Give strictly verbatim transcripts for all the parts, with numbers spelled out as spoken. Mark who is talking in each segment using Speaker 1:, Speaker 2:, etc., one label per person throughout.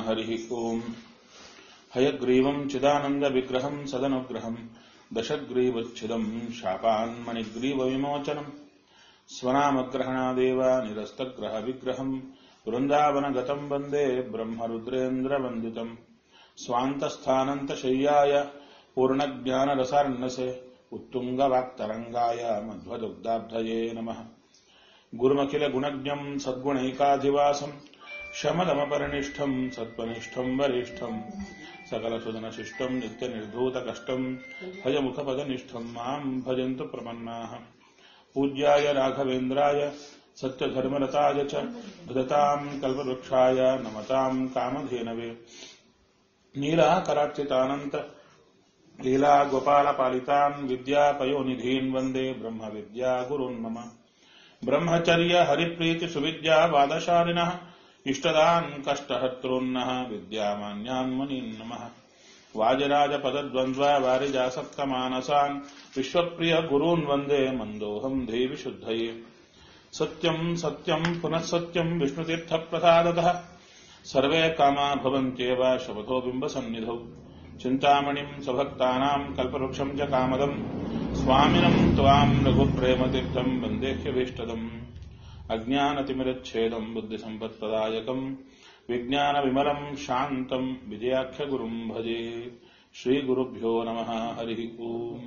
Speaker 1: हरिः ओम् हयग्रीवम् चिदानन्दविग्रहम् सदनुग्रहम् दशग्रीवच्छिदम् शापान्मणिग्रीवविमोचनम् स्वनामग्रहणादेव निरस्तग्रहविग्रहम् वृन्दावनगतम् वन्दे ब्रह्मरुद्रेन्द्रवन्दितम् स्वान्तस्थानन्तशय्याय पूर्णज्ञानरसार्णसे उत्तुङ्गवाक्तरङ्गाय मध्वदुग्धाब्धये नमः। गुरुमखिलगुणज्ञम् सद्गुणैकाधिवासम् शमदमपरिनिष्ठम् सत्त्वनिष्ठम् वरिष्ठम् सकलसुदनशिष्टम् नित्यनिर्धूतकष्टम् भजमुखपदनिष्ठम् माम् भजन्तु प्रपन्नाः। पूज्याय राघवेन्द्राय सत्यधर्मरताय च भजताम् कल्पवृक्षाय नमताम् कामधेनवे नीलाकरार्चितानन्त लीलागोपालपालितान् विद्यापयोनिधीन् वन्दे ब्रह्मविद्या गुरून् मम। ब्रह्मचर्य हरिप्रीतिसुविद्या वादशालिनः इष्टदान् कष्टहर्तॄन्नः विद्यामान्यान् मुनीन् नमः। वाजराजपदद्वन्द्व वारिजासक्तमानसान् विश्वप्रिय गुरून् वन्दे मन्दोऽहम् देवि शुद्धये। सत्यम् सत्यम् पुनः सत्यम् विष्णुतीर्थप्रसादतः सर्वे कामा भवन्त्येव शपथो बिम्बसन्निधौ। चिन्तामणिम् स्वभक्तानाम् कल्पवृक्षम् च कामदम् स्वामिनम् त्वाम् रघुप्रेमतीर्थम् वन्देह्यभीष्टदम्। अज्ञानतिमिरच्छेदम् बुद्धिसम्पत्प्रदायकम् विज्ञानविमलम् शान्तम् विजयाख्यगुरुम् भजे। श्रीगुरुभ्यो नमः। हरिः ओम्।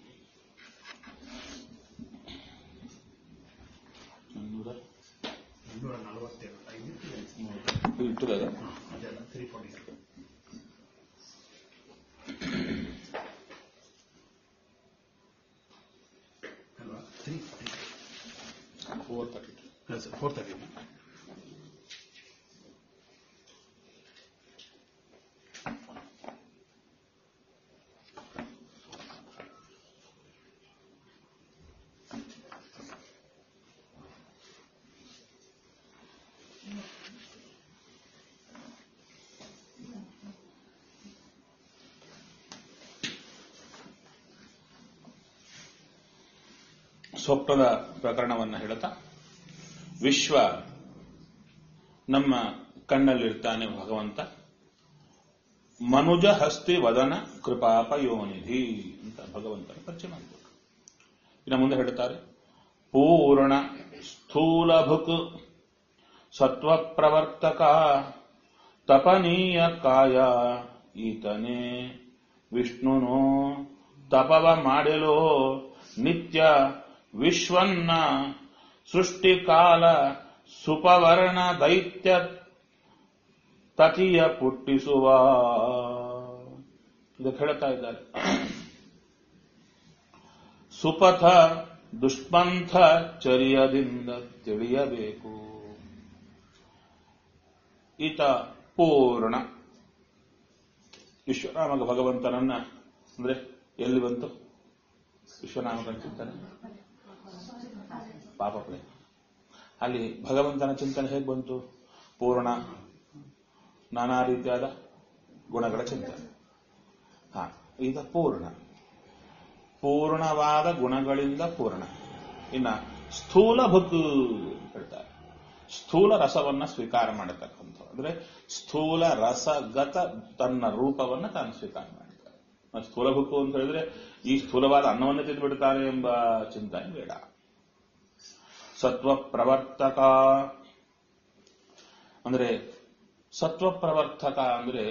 Speaker 1: Four thirty. Yes, four thirty. ಸ್ವಪ್ನದ ಪ್ರಕರಣವನ್ನು ಹೇಳುತ್ತಾ, ವಿಶ್ವ ನಮ್ಮ ಕಣ್ಣಲ್ಲಿರ್ತಾನೆ ಭಗವಂತ. ಮನುಜ ಹಸ್ತಿ ವದನ ಕೃಪಾಪಯೋನಿಧಿ ಅಂತ ಭಗವಂತನ ಪರಿಚಯ ಮಾಡಬೇಕು. ಇನ್ನು ಮುಂದೆ ಹೇಳುತ್ತಾರೆ, ಪೂರ್ಣ ಸ್ಥೂಲಭುಕ್ ಸತ್ವಪ್ರವರ್ತಕ ತಪನೀಯ ಕಾಯ ಈತನೇ ವಿಷ್ಣುನೋ ತಪವ ಮಾಡಲೋ ನಿತ್ಯ ವಿಶ್ವನ್ನ ಸೃಷ್ಟಿಕಾಲ ಸುಪವರ್ಣ ದೈತ್ಯ ತತಿಯ ಪುಟ್ಟಿಸುವ. ಇದಕ್ಕೆ ಹೇಳ್ತಾ ಇದ್ದಾರೆ, ಸುಪಥ ದುಷ್ಪಂಥ ಚರ್ಯದಿಂದ ತಿಳಿಯಬೇಕು. ಈತ ಪೂರ್ಣ ವಿಶ್ವನಾಮಕ ಭಗವಂತನನ್ನ ಅಂದ್ರೆ ಎಲ್ಲಿ ಬಂತು ವಿಶ್ವನಾಮಕನ ಚಿಂತನೆ? ಪಾಪ ಪ್ರೇಮ. ಅಲ್ಲಿ ಭಗವಂತನ ಚಿಂತನೆ ಹೇಗೆ ಬಂತು? ಪೂರ್ಣ, ನಾನಾ ರೀತಿಯಾದ ಗುಣಗಳ ಚಿಂತನೆ. ಹಾ, ಈಗ ಪೂರ್ಣ, ಪೂರ್ಣವಾದ ಗುಣಗಳಿಂದ ಪೂರ್ಣ. ಇನ್ನ ಸ್ಥೂಲ ಭುಕ್ ಹೇಳ್ತಾರೆ, ಸ್ಥೂಲ ರಸವನ್ನ ಸ್ವೀಕಾರ ಮಾಡತಕ್ಕಂಥ, ಅಂದ್ರೆ ಸ್ಥೂಲ ರಸಗತ ತನ್ನ ರೂಪವನ್ನ ತಾನು ಸ್ವೀಕಾರ ಮಾಡ್ತಾರೆ. ಸ್ಥೂಲ ಭುಕ್ಕು ಅಂತ ಹೇಳಿದ್ರೆ ಈ ಸ್ಥೂಲವಾದ ಅನ್ನವನ್ನೇ ತಿಂದುಬಿಡ್ತಾರೆ ಎಂಬ ಚಿಂತನೆ ಬೇಡ. ಸತ್ವ ಪ್ರವರ್ತಕ ಅಂದ್ರೆ, ಸತ್ವ ಪ್ರವರ್ತಕ ಅಂದ್ರೆ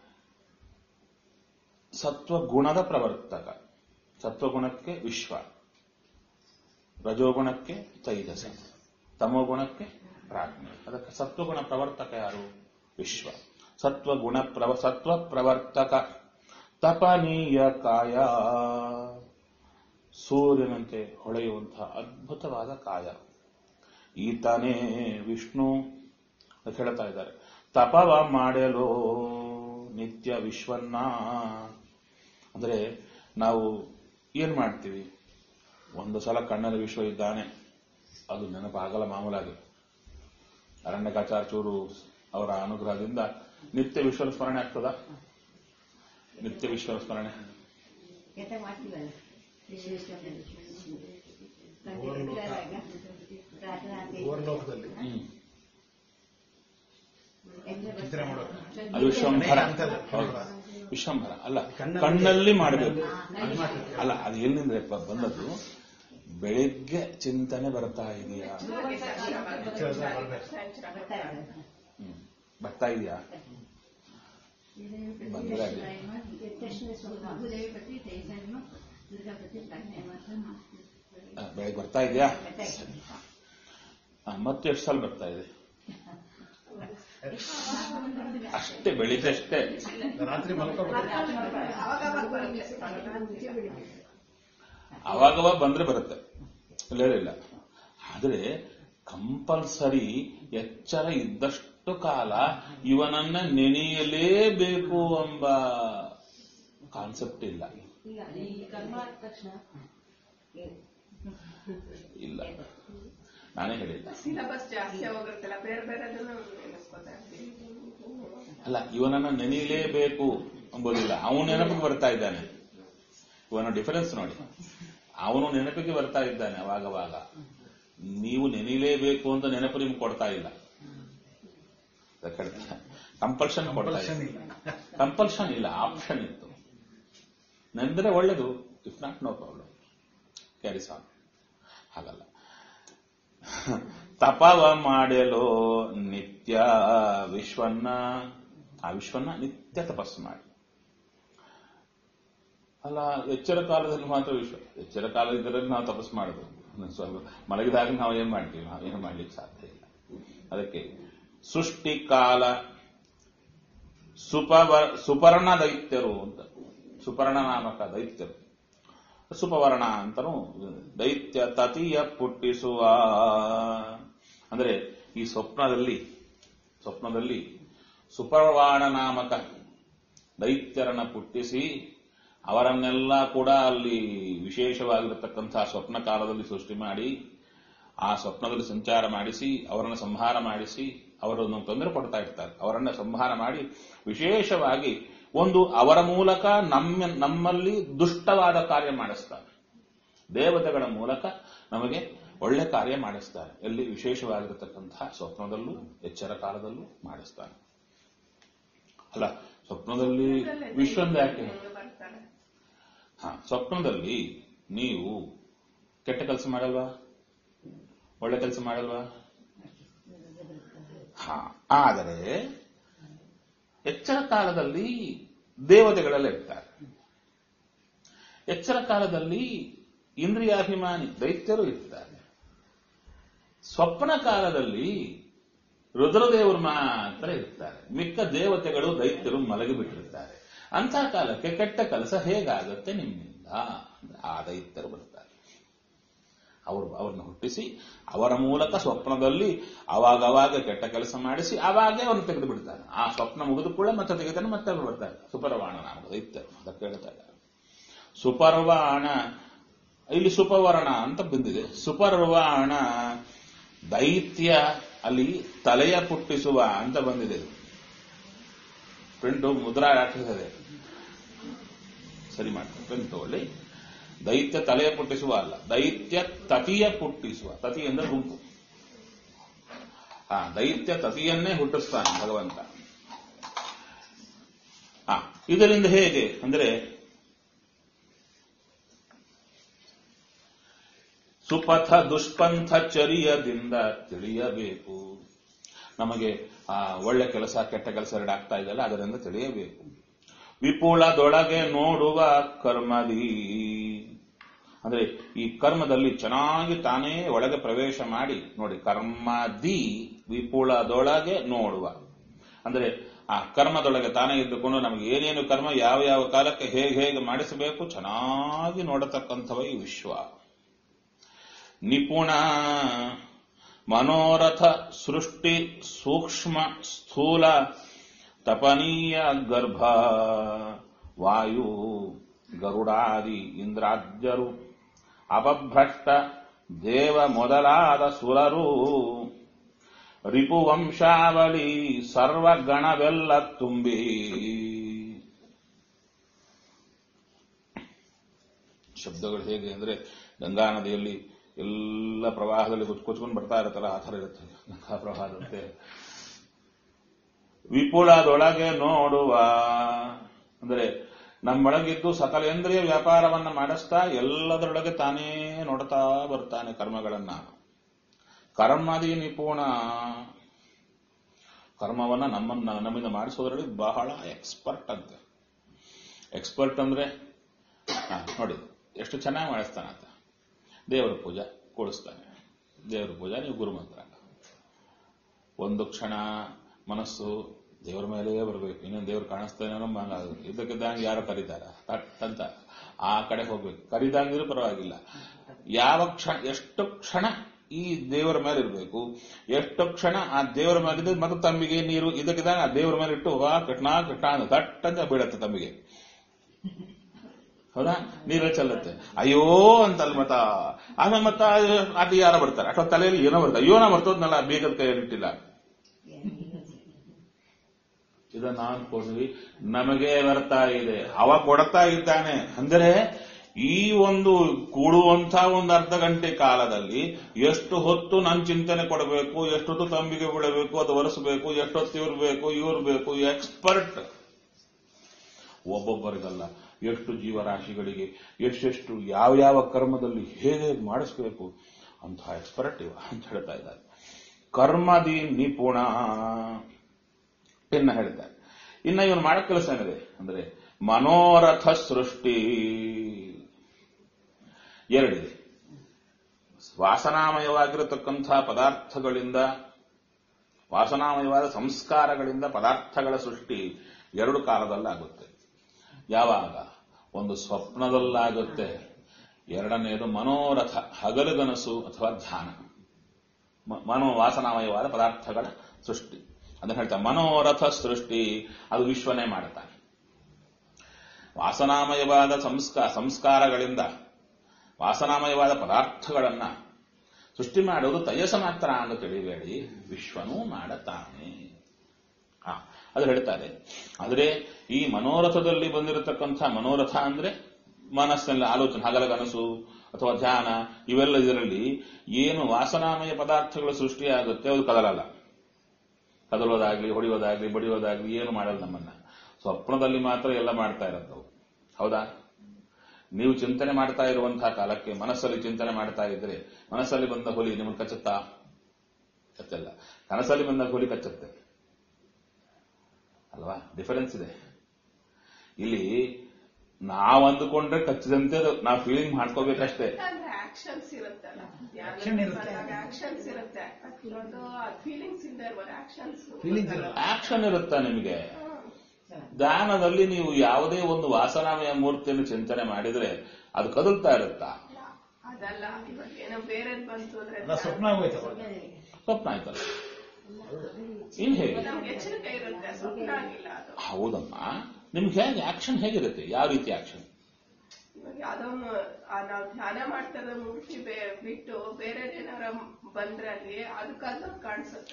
Speaker 1: ಸತ್ವಗುಣದ ಪ್ರವರ್ತಕ. ಸತ್ವಗುಣಕ್ಕೆ ವಿಶ್ವ, ರಜೋಗುಣಕ್ಕೆ ತೈಜಸ, ತಮೋಗುಣಕ್ಕೆ ಪ್ರಾಜ್ಞೆ. ಅದಕ್ಕೆ ಸತ್ವಗುಣ ಪ್ರವರ್ತಕ ಯಾರು? ವಿಶ್ವ. ಸತ್ವಗುಣ ಪ್ರವ ಸತ್ವ ಪ್ರವರ್ತಕ ತಪನೀಯ ಕಾಯ, ಸೂರ್ಯನಂತೆ ಹೊಳೆಯುವಂತಹ ಅದ್ಭುತವಾದ ಕಾಯ. ಈತನೇ ವಿಷ್ಣು ಅಂತ ಹೇಳ್ತಾ ಇದ್ದಾರೆ. ತಪವ ಮಾಡಲು ನಿತ್ಯ ವಿಶ್ವನ್ನ ಅಂದ್ರೆ ನಾವು ಏನ್ ಮಾಡ್ತೀವಿ? ಒಂದು ಸಲ ಕಣ್ಣಲ್ಲಿ ವಿಶ್ವ ಇದ್ದಾನೆ, ಅದು ನೆನಪಾಗಲ್ಲ ಮಾಮೂಲಾಗಿ. ಅರಣ್ಯಕಾಚಾರ್ಯರು ಅವರ ಅನುಗ್ರಹದಿಂದ ನಿತ್ಯ ವಿಶ್ವನ ಸ್ಮರಣೆ ಆಗ್ತದ? ನಿತ್ಯ ವಿಶ್ವನ ಸ್ಮರಣೆ
Speaker 2: ಚಿಂತನೆ ಮಾಡೋದು
Speaker 1: ಅದು ವಿಶ್ವಂಭರ. ವಿಶ್ವಂಭರ ಅಲ್ಲ, ಕಣ್ಣಲ್ಲಿ ಮಾಡಬೇಕು. ಅಲ್ಲ, ಅದು ಎಲ್ಲಿಂದ್ರೆ ಬಂದದ್ದು? ಬೆಳಿಗ್ಗೆ ಚಿಂತನೆ ಬರ್ತಾ ಇದೆಯಾ? ಹ್ಮ್ ಬರ್ತಾ ಇದೆಯಾ? ಬಂದ್ರೆ ಬೆಳಗ್ಗೆ ಬರ್ತಾ ಇದೆಯಾ? ಮತ್ತೆ ಎಷ್ಟು ಸಲ ಬರ್ತಾ ಇದೆ? ಅಷ್ಟೇ, ಬೆಳಿಗ್ಗೆ ಅಷ್ಟೇ. ಅವಾಗವಾಗ ಬಂದ್ರೆ ಬರುತ್ತೆ, ಇಲ್ಲ. ಆದ್ರೆ ಕಂಪಲ್ಸರಿ ಎಚ್ಚರ ಇದ್ದಷ್ಟು ಕಾಲ ಇವನನ್ನ ನೆನೆಯಲೇಬೇಕು ಎಂಬ ಕಾನ್ಸೆಪ್ಟ್ ಇಲ್ಲ. ಇಲ್ಲ, ನಾನೇ ಹೇಳಿಲ್ಲ. ಅಲ್ಲ, ಇವನನ್ನ ನೆನೆಯಲೇಬೇಕು ಎಂಬುದಿಲ್ಲ. ಅವನು ನೆನಪಿಗೆ ಬರ್ತಾ ಇದ್ದಾನೆ. ಇವನ ಡಿಫರೆನ್ಸ್ ನೋಡಿ. ಅವನು ನೆನಪಿಗೆ ಬರ್ತಾ ಇದ್ದಾನೆ ಅವಾಗವಾಗ. ನೀವು ನೆನೆಯಲೇಬೇಕು ಅಂತ ನೆನಪು ನಿಮ್ಗೆ ಕೊಡ್ತಾ ಇಲ್ಲ. ಕಂಪಲ್ಷನ್ ಕೊಡ್ತಾ ಇಲ್ಲ. ಕಂಪಲ್ಷನ್ ಇಲ್ಲ, ಆಪ್ಷನ್ ಇತ್ತು. ನೆಂದ್ರೆ ಒಳ್ಳೇದು, if not no problem, carries on. ಹಾಗಲ್ಲ. ತಪವ ಮಾಡಲು ನಿತ್ಯ ವಿಶ್ವನ್ನ, ಆ ವಿಶ್ವನ್ನ ನಿತ್ಯ ತಪಸ್ಸು ಮಾಡಿ. ಅಲ್ಲ, ಎಚ್ಚರ ಕಾಲದಲ್ಲಿ ಮಾತ್ರ ವಿಶ್ವ. ಎಚ್ಚರ ಕಾಲ ಇದ್ರಲ್ಲಿ ನಾವು ತಪಸ್ಸು ಮಾಡಬೇಕು. ಮಲಗಿದಾಗ ನಾವು ಏನ್ ಮಾಡ್ತೀವಿ? ನಾವು ಏನು ಮಾಡ್ಲಿಕ್ಕೆ ಸಾಧ್ಯ ಇಲ್ಲ. ಅದಕ್ಕೆ ಸೃಷ್ಟಿ ಕಾಲ ಸುಪವರ ಸುಪರ್ಣ ದೈತ್ಯರು ಅಂತ, ಸುಪರ್ಣ ನಾಮಕ ದೈತ್ಯರು, ಸುಪವರ್ಣ ಅಂತನೂ ದೈತ್ಯ ತತಿಯ ಪುಟ್ಟಿಸುವ. ಅಂದ್ರೆ ಈ ಸ್ವಪ್ನದಲ್ಲಿ ಸ್ವಪ್ನದಲ್ಲಿ ಸುಪರ್ವಾಣ ನಾಮಕ ದೈತ್ಯರನ್ನ ಪುಟ್ಟಿಸಿ ಅವರನ್ನೆಲ್ಲ ಕೂಡ ಅಲ್ಲಿ ವಿಶೇಷವಾಗಿರತಕ್ಕಂತಹ ಸ್ವಪ್ನ ಕಾಲದಲ್ಲಿ ಸೃಷ್ಟಿ ಮಾಡಿ, ಆ ಸ್ವಪ್ನದಲ್ಲಿ ಸಂಚಾರ ಮಾಡಿಸಿ, ಅವರನ್ನು ಸಂಹಾರ ಮಾಡಿಸಿ, ಅವರನ್ನು ತೊಂದರೆ ಕೊಡ್ತಾ ಇರ್ತಾರೆ. ಅವರನ್ನ ಸಂಹಾರ ಮಾಡಿ ವಿಶೇಷವಾಗಿ ಒಂದು ಅವರ ಮೂಲಕ ನಮ್ಮ ನಮ್ಮಲ್ಲಿ ದುಷ್ಟವಾದ ಕಾರ್ಯ ಮಾಡಿಸ್ತಾರೆ. ದೇವತೆಗಳ ಮೂಲಕ ನಮಗೆ ಒಳ್ಳೆ ಕಾರ್ಯ ಮಾಡಿಸ್ತಾರೆ. ಎಲ್ಲಿ? ವಿಶೇಷವಾಗಿರತಕ್ಕಂತಹ ಸ್ವಪ್ನದಲ್ಲೂ ಎಚ್ಚರ ಕಾಲದಲ್ಲೂ ಮಾಡಿಸ್ತಾರೆ. ಅಲ್ಲ, ಸ್ವಪ್ನದಲ್ಲಿ ವಿಶ್ವಂದ ಯಾಕೆ? ಹಾ, ಸ್ವಪ್ನದಲ್ಲಿ ನೀವು ಕೆಟ್ಟ ಕೆಲಸ ಮಾಡಲ್ವಾ? ಒಳ್ಳೆ ಕೆಲಸ ಮಾಡಲ್ವಾ? ಹಾ, ಆದರೆ ಎಚ್ಚರ ಕಾಲದಲ್ಲಿ ದೇವತೆಗಳೆಲ್ಲ ಇರ್ತಾರೆ. ಎಚ್ಚರ ಕಾಲದಲ್ಲಿ ಇಂದ್ರಿಯಾಭಿಮಾನಿ ದೈತ್ಯರು ಇರ್ತಾರೆ. ಸ್ವಪ್ನ ಕಾಲದಲ್ಲಿ ರುದ್ರದೇವರು ಮಾತ್ರ ಇರ್ತಾರೆ. ಮಿಕ್ಕ ದೇವತೆಗಳು ದೈತ್ಯರು ಮಲಗಿಬಿಟ್ಟಿರ್ತಾರೆ. ಅಂಥ ಕಾಲಕ್ಕೆ ಕೆಟ್ಟ ಕೆಲಸ ಹೇಗಾಗುತ್ತೆ ನಿಮ್ಮಿಂದ? ಆ ದೈತ್ಯರು ಬರ್ತಾರೆ. ಅವರು ಅವರನ್ನು ಹುಟ್ಟಿಸಿ ಅವರ ಮೂಲಕ ಸ್ವಪ್ನದಲ್ಲಿ ಅವಾಗವಾಗ ಕೆಟ್ಟ ಕೆಲಸ ಮಾಡಿಸಿ ಅವಾಗೇ ಅವನು ತೆಗೆದು ಬಿಡ್ತಾನೆ. ಆ ಸ್ವಪ್ನ ಮುಗಿದು ಕೂಡ ಮತ್ತೆ ತೆಗೆದಾನೆ, ಮತ್ತೆ ಅವರು ಬರ್ತಾರೆ. ಸುಪರ್ವಾಣ ನಾಮ ದೈತ್ಯರು ಅದಕ್ಕೆ ಹೇಳ್ತಾ ಇದ್ದಾರೆ. ಸುಪರ್ವಾಣ, ಇಲ್ಲಿ ಸುಪವರ್ಣ ಅಂತ ಬಂದಿದೆ. ಸುಪರ್ವಾಣ ದೈತ್ಯ, ಅಲ್ಲಿ ತಲೆಯ ಪುಟ್ಟಿಸುವ ಅಂತ ಬಂದಿದೆ. ಪ್ರಿಂಟು ಮುದ್ರಾ ಹಾಕಿದೆ, ಸರಿ ಮಾಡ್ತಾರೆ. ಪ್ರಿಂಟ್ ತಗೊಳ್ಳಿ. ದೈತ್ಯ ತಲೆಯ ಪುಟ್ಟಿಸುವ ಅಲ್ಲ, ದೈತ್ಯ ತತಿಯ ಪುಟ್ಟಿಸುವ. ತತಿ ಅಂದ್ರೆ ಗುಂಪು. ಆ ದೈತ್ಯ ತತಿಯನ್ನೇ ಹುಟ್ಟಿಸ್ತಾನೆ ಭಗವಂತ. ಆ ಇದರಿಂದ ಹೇಗೆ ಅಂದ್ರೆ, ಸುಪಥ ದುಷ್ಪಂಥ ಚರ್ಯದಿಂದ ತಿಳಿಯಬೇಕು. ನಮಗೆ ಆ ಒಳ್ಳೆ ಕೆಲಸ ಕೆಟ್ಟ ಕೆಲಸ ಎರಡು ಆಗ್ತಾ ಇದೆಯಲ್ಲ, ಅದರಿಂದ ತಿಳಿಯಬೇಕು. ವಿಪುಲದೊಳಗೆ ನೋಡುವ ಕರ್ಮದಿ, ಅಂದ್ರೆ ಈ ಕರ್ಮದಲ್ಲಿ ಚೆನ್ನಾಗಿ ತಾನೇ ಒಳಗೆ ಪ್ರವೇಶ ಮಾಡಿ ನೋಡಿ. ಕರ್ಮದಿ ವಿಪುಲದೊಳಗೆ ನೋಡುವ ಅಂದ್ರೆ ಆ ಕರ್ಮದೊಳಗೆ ತಾನೇ ಇದ್ದುಕೊಂಡು ನಮಗೆ ಏನೇನು ಕರ್ಮ ಯಾವ ಯಾವ ಕಾಲಕ್ಕೆ ಹೇಗೆ ಹೇಗೆ ಮಾಡಿಸಬೇಕು ಚೆನ್ನಾಗಿ ನೋಡತಕ್ಕಂಥವ ಈ ವಿಶ್ವ. ನಿಪುಣ ಮನೋರಥ ಸೃಷ್ಟಿ ಸೂಕ್ಷ್ಮ ಸ್ಥೂಲ ತಪನೀಯ ಗರ್ಭ ವಾಯು ಗರುಡಾದಿ ಇಂದ್ರಾದ್ಯರು ಅಪಭ್ರಷ್ಟ ದೇವ ಮೊದಲಾದ ಸುರರು ರಿಪುವಂಶಾವಳಿ ಸರ್ವಗಣವೆಲ್ಲ ತುಂಬಿ. ಶಬ್ದಗಳು ಹೇಗೆ ಅಂದ್ರೆ, ಗಂಗಾ ನದಿಯಲ್ಲಿ ಎಲ್ಲ ಪ್ರವಾಹದಲ್ಲಿ ಕೊಚ್ಕೊಂಡು ಬರ್ತಾ ಇರುತ್ತಲ್ಲ, ಆ ಥರ ಇರುತ್ತೆ ಗಂಗಾ ಪ್ರವಾಹದಂತೆ. ವಿಪುಲದೊಳಗೆ ನೋಡುವ ಅಂದ್ರೆ ನಮ್ಮೊಳಗಿದ್ದು ಸಕಲೇಂದ್ರಿಯ ವ್ಯಾಪಾರವನ್ನ ಮಾಡಿಸ್ತಾ ಎಲ್ಲದರೊಳಗೆ ತಾನೇ ನೋಡ್ತಾ ಬರ್ತಾನೆ ಕರ್ಮಗಳನ್ನ. ಕರ್ಮದಿ ನಿಪುಣ, ಕರ್ಮವನ್ನ ನಮ್ಮನ್ನ ನಮ್ಮಿಂದ ಮಾಡಿಸೋದ್ರಲ್ಲಿ ಬಹಳ ಎಕ್ಸ್ಪರ್ಟ್ ಅಂತೆ. ಎಕ್ಸ್ಪರ್ಟ್ ಅಂದ್ರೆ ನೋಡಿ ಎಷ್ಟು ಚೆನ್ನಾಗಿ ಮಾಡಿಸ್ತಾನೆ ಅಂತ. ದೇವರ ಪೂಜಾ ಕೊಡಿಸ್ತಾನೆ, ದೇವರ ಪೂಜಾ ನೀವು ಗುರುಮಂತ್ರ, ಒಂದು ಕ್ಷಣ ಮನಸ್ಸು ದೇವರ ಮೇಲೆ ಬರಬೇಕು. ಇನ್ನೊಂದು ದೇವ್ರು ಕಾಣಿಸ್ತಾನೆ ನಮ್ಮ ಇದಕ್ಕಿದ್ದಂಗೆ ಯಾರೋ ಕರೀತಾರ ತಟ್ ಅಂತ ಆ ಕಡೆ ಹೋಗ್ಬೇಕು. ಕರೀದಂಗಿರೂ ಪರವಾಗಿಲ್ಲ. ಯಾವ ಕ್ಷಣ ಎಷ್ಟು ಕ್ಷಣ ಈ ದೇವರ ಮೇಲೆ ಇರಬೇಕು, ಎಷ್ಟು ಕ್ಷಣ ಆ ದೇವರ ಮೇಲೆ ಮತ್ತೆ ತಮ್ಮಿಗೆ ನೀರು ಇದಕ್ಕಿದ್ದಂಗೆ ಆ ದೇವರ ಮೇಲೆ ಇಟ್ಟು ವಾ ಕಟ್ನಾ ಕಟ್ಟ ಅಂತ ತಟ್ ಅಂತ ಬೀಳತ್ತೆ ತಮ್ಮಿಗೆ. ಹೌದಾ? ನೀರು ಚೆಲ್ಲತ್ತೆ. ಅಯ್ಯೋ ಅಂತಲ್ಲ ಮತ್ತ ಆಮೇಲೆ ಮತ್ತ ಅದು ಯಾರೋ ಬರ್ತಾರೆ ಅಥವಾ ತಲೆಯಲ್ಲಿ ಏನೋ ಬರ್ತಾರೆ. ಅಯ್ಯೋ ನಾ ಬರ್ತೋದ್ನಲ್ಲ ಬೀಗದ ಕೈಯಲ್ಲಿಟ್ಟಿಲ್ಲ. ಇದನ್ನ ಅನ್ಕೊಂಡ್ವಿ ನಮಗೆ ಬರ್ತಾ ಇದೆ, ಅವ ಕೊಡ್ತಾ ಇದ್ದಾನೆ. ಅಂದರೆ ಈ ಒಂದು ಕೂಡುವಂತ ಒಂದು ಅರ್ಧ ಗಂಟೆ ಕಾಲದಲ್ಲಿ ಎಷ್ಟು ಹೊತ್ತು ನನ್ನ ಚಿಂತನೆ ಕೊಡಬೇಕು, ಎಷ್ಟೊತ್ತು ತಂಬಿಗೆ ಬಿಡಬೇಕು, ಅದು ಒರೆಸಬೇಕು, ಎಷ್ಟೊತ್ತು ಇವ್ರು ಬೇಕು ಇವ್ರು ಬೇಕು. ಎಕ್ಸ್ಪರ್ಟ್ ಒಬ್ಬೊಬ್ಬರಿಗಲ್ಲ, ಎಷ್ಟು ಜೀವರಾಶಿಗಳಿಗೆ ಎಷ್ಟೆಷ್ಟು ಯಾವ ಯಾವ ಕರ್ಮದಲ್ಲಿ ಹೇಗೆ ಮಾಡಿಸ್ಬೇಕು ಅಂತಹ ಎಕ್ಸ್ಪರ್ಟ್ ಇವ ಅಂತ ಹೇಳ್ತಾ ಇದ್ದಾರೆ. ಕರ್ಮದಿ ನಿಪುಣ ಇನ್ನ ಹೇಳ್ತಾರೆ. ಇನ್ನ ಇವನು ಮಾಡೋ ಕೆಲಸ ಏನಿದೆ ಅಂದ್ರೆ ಮನೋರಥ ಸೃಷ್ಟಿ ಎರಡಿದೆ. ವಾಸನಾಮಯವಾಗಿರತಕ್ಕಂಥ ಪದಾರ್ಥಗಳಿಂದ, ವಾಸನಾಮಯವಾದ ಸಂಸ್ಕಾರಗಳಿಂದ ಪದಾರ್ಥಗಳ ಸೃಷ್ಟಿ ಎರಡು ಕಾಲದಲ್ಲಾಗುತ್ತೆ. ಯಾವಾಗ? ಒಂದು ಸ್ವಪ್ನದಲ್ಲಾಗುತ್ತೆ, ಎರಡನೆಯದು ಮನೋರಥ ಹಗಲುಗನಸು ಅಥವಾ ಧ್ಯಾನ. ಮನೋ ವಾಸನಾಮಯವಾದ ಪದಾರ್ಥಗಳ ಸೃಷ್ಟಿ ಅದನ್ನ ಹೇಳ್ತಾ ಮನೋರಥ ಸೃಷ್ಟಿ. ಅದು ವಿಶ್ವನೇ ಮಾಡುತ್ತಾನೆ. ವಾಸನಾಮಯವಾದ ಸಂಸ್ಕಾರ ಸಂಸ್ಕಾರಗಳಿಂದ ವಾಸನಾಮಯವಾದ ಪದಾರ್ಥಗಳನ್ನ ಸೃಷ್ಟಿ ಮಾಡುವುದು ತಯಸ ಮಾತ್ರ ಅಂತ ತಿಳಿಬೇಡಿ, ವಿಶ್ವನೂ ಮಾಡುತ್ತಾನೆ. ಹಾ ಅದು ಹೇಳ್ತಾರೆ. ಆದರೆ ಈ ಮನೋರಥದಲ್ಲಿ ಬಂದಿರತಕ್ಕಂಥ ಮನೋರಥ ಅಂದ್ರೆ ಮನಸ್ಸಿನಲ್ಲಿ ಆಲೋಚನೆ, ಹಗಲಗನಸು ಅಥವಾ ಧ್ಯಾನ, ಇವೆಲ್ಲ ಇದರಲ್ಲಿ ಏನು ವಾಸನಾಮಯ ಪದಾರ್ಥಗಳ ಸೃಷ್ಟಿಯಾಗುತ್ತೆ ಅದು ಕದಲಲ್ಲ. ಕದಲೋದಾಗ್ಲಿ, ಹೊಡೆಯೋದಾಗ್ಲಿ, ಬಡಿಯೋದಾಗ್ಲಿ ಏನು ಮಾಡಲ್ಲ ನಮ್ಮನ್ನ. ಸ್ವಪ್ನದಲ್ಲಿ ಮಾತ್ರ ಎಲ್ಲ ಮಾಡ್ತಾ ಇರೋದು. ಹೌದಾ? ನೀವು ಚಿಂತನೆ ಮಾಡ್ತಾ ಇರುವಂತಹ ಕಾಲಕ್ಕೆ ಮನಸ್ಸಲ್ಲಿ ಚಿಂತನೆ ಮಾಡ್ತಾ ಇದ್ರೆ ಮನಸ್ಸಲ್ಲಿ ಬಂದ ಹುಲಿ ನಿಮಗೆ ಕಚ್ಚುತ್ತಾ? ಕಚ್ಚಲ್ಲ. ಕನಸಲ್ಲಿ ಬಂದ ಹುಲಿ ಕಚ್ಚುತ್ತೆ ಅಲ್ವಾ? ಡಿಫರೆನ್ಸ್ ಇದೆ. ಇಲ್ಲಿ ನಾವು ಅಂದುಕೊಂಡ್ರೆ ಕಚ್ಚಿದಂತೆ ನಾವು ಫೀಲಿಂಗ್ ಮಾಡ್ಕೋಬೇಕಷ್ಟೇ. ಆಕ್ಷನ್ ಇರುತ್ತಾ ನಿಮಗೆ? ಧ್ಯಾನದಲ್ಲಿ ನೀವು ಯಾವುದೇ ಒಂದು ವಾಸನಾಮಯ ಮೂರ್ತಿಯನ್ನು ಚಿಂತನೆ ಮಾಡಿದ್ರೆ ಅದು ಕದಲ್ತಾ ಇರುತ್ತಾ? ಸ್ವಪ್ನ ಆಯ್ತಲ್ಲ. ಇನ್ ಹೇಗೆ? ಹೌದಮ್ಮ. ನಿಮ್ಗೆ ಹೇಗೆ ಆಕ್ಷನ್ ಹೇಗಿರುತ್ತೆ? ಯಾವ ರೀತಿ ಆಕ್ಷನ್?
Speaker 2: ಯಾವ್ದೊಂದು ನಾವು ಧ್ಯಾನ ಮಾಡ್ತಾ ಇರೋ ಮೂರ್ತಿ ಬಿಟ್ಟು ಬೇರೆ ಏನಾರ ಬಂದ್ರೆ ಅಲ್ಲಿ ಅದು ಕದ್ದು ಕಾಣಿಸುತ್ತೆ.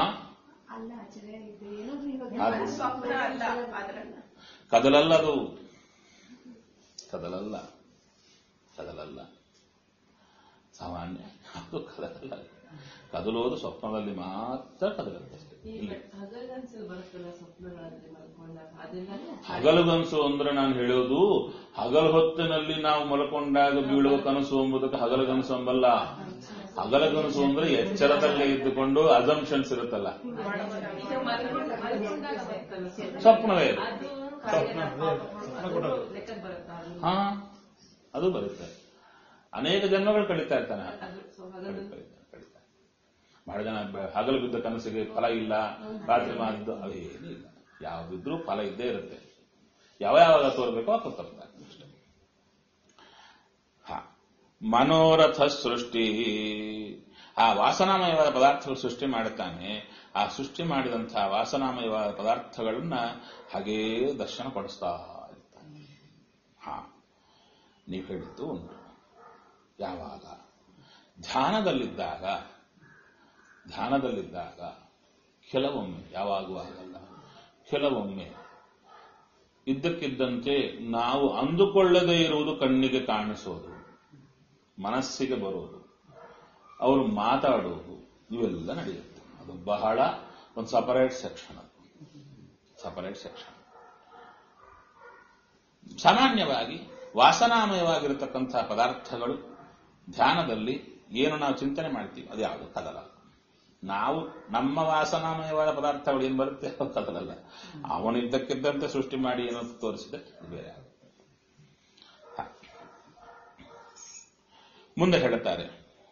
Speaker 2: ಸ್ವಪ್ನ ಅಲ್ಲ, ಅದ್ರಲ್ಲ
Speaker 1: ಕದಲಲ್ಲ. ಅದು ಕದಲಲ್ಲ, ಕದಲಲ್ಲ. ಸಾಮಾನ್ಯ ಅದು ಕದಲಲ್ಲ. ಕದಲೋದು ಸ್ವಪ್ನದಲ್ಲಿ ಮಾತ್ರ ಕದಲುತ್ತೆ. ಹಗಲುಗನಸು ಅಂದ್ರೆ ನಾನು ಹೇಳೋದು ಹಗಲು ಹೊತ್ತಿನಲ್ಲಿ ನಾವು ಮಲ್ಕೊಂಡಾಗ ಬೀಳುವ ಕನಸು ಎಂಬುದಕ್ಕೆ ಹಗಲುಗನಸು ಎಂಬಲ್ಲ. ಹಗಲುಗನಸು ಅಂದ್ರೆ ಎಚ್ಚರದಲ್ಲೇ ಇದ್ದುಕೊಂಡು ಅಸಂಪ್ಷನ್ಸ್ ಇರುತ್ತಲ್ಲ, ಸ್ವಪ್ನವೇ. ಹಾ ಅದು ಬರುತ್ತೆ. ಅನೇಕ ಜನ್ಮಗಳು ಕಳೀತಾ ಇರ್ತಾನೆ. ಬಹಳ ಜನ ಹಗಲು ಬಿದ್ದ ಕನಸಿಗೆ ಫಲ ಇಲ್ಲ, ರಾತ್ರಿ ಮಾಡಿದ್ದು ಅವೇನೂ ಇಲ್ಲ. ಯಾವ ಬಿದ್ರೂ ಫಲ ಇದ್ದೇ ಇರುತ್ತೆ. ಯಾವ ಯಾವಾಗ ತೋರ್ಬೇಕೋ ಅದು ತರ್ತಾರೆ ಅಷ್ಟೇ. ಹಾ ಮನೋರಥ ಸೃಷ್ಟಿ. ಆ ವಾಸನಾಮಯವಾದ ಪದಾರ್ಥಗಳು ಸೃಷ್ಟಿ ಮಾಡುತ್ತಾನೆ. ಆ ಸೃಷ್ಟಿ ಮಾಡಿದಂತಹ ವಾಸನಾಮಯವಾದ ಪದಾರ್ಥಗಳನ್ನ ಹಾಗೇ ದರ್ಶನ ಪಡಿಸ್ತಾ ಇರ್ತಾನೆ. ಹಾ ನೀವು ಹೇಳಿದ್ದು ಉಂಟು. ಯಾವಾಗ? ಧ್ಯಾನದಲ್ಲಿದ್ದಾಗ. ಧ್ಯಾನದಲ್ಲಿದ್ದಾಗ ಕೆಲವೊಮ್ಮೆ, ಯಾವಾಗೂ ಆಗಲ್ಲ, ಕೆಲವೊಮ್ಮೆ ಇದ್ದಕ್ಕಿದ್ದಂತೆ ನಾವು ಅಂದುಕೊಳ್ಳದೇ ಇರುವುದು ಕಣ್ಣಿಗೆ ಕಾಣಿಸೋದು, ಮನಸ್ಸಿಗೆ ಬರೋದು, ಅವರು ಮಾತಾಡೋದು, ಇವೆಲ್ಲ ನಡೆಯುತ್ತೆ. ಅದು ಬಹಳ ಒಂದು ಸಪರೇಟ್ ಸೆಕ್ಷನ್. ಅದು ಸಪರೇಟ್ ಸೆಕ್ಷನ್. ಸಾಮಾನ್ಯವಾಗಿ ವಾಸನಾಮಯವಾಗಿರತಕ್ಕಂತಹ ಪದಾರ್ಥಗಳು ಧ್ಯಾನದಲ್ಲಿ ಏನು ನಾವು ಚಿಂತನೆ ಮಾಡ್ತೀವಿ ಅದು ಯಾವುದು ಕದಲಲ್ಲ. ನಾವು ನಮ್ಮ ವಾಸನಾಮಯವಾದ ಪದಾರ್ಥಗಳು ಏನು ಬರುತ್ತೆ ಅದು ಕದಲಲ್ಲ. ಅವನಿದ್ದಕ್ಕಿದ್ದಂತೆ ಸೃಷ್ಟಿ ಮಾಡಿ ಏನೋ ತೋರಿಸಿದೆ ಬೇರೆ ಆಗುತ್ತೆ. ಮುಂದೆ ಹೇಳುತ್ತಾರೆ,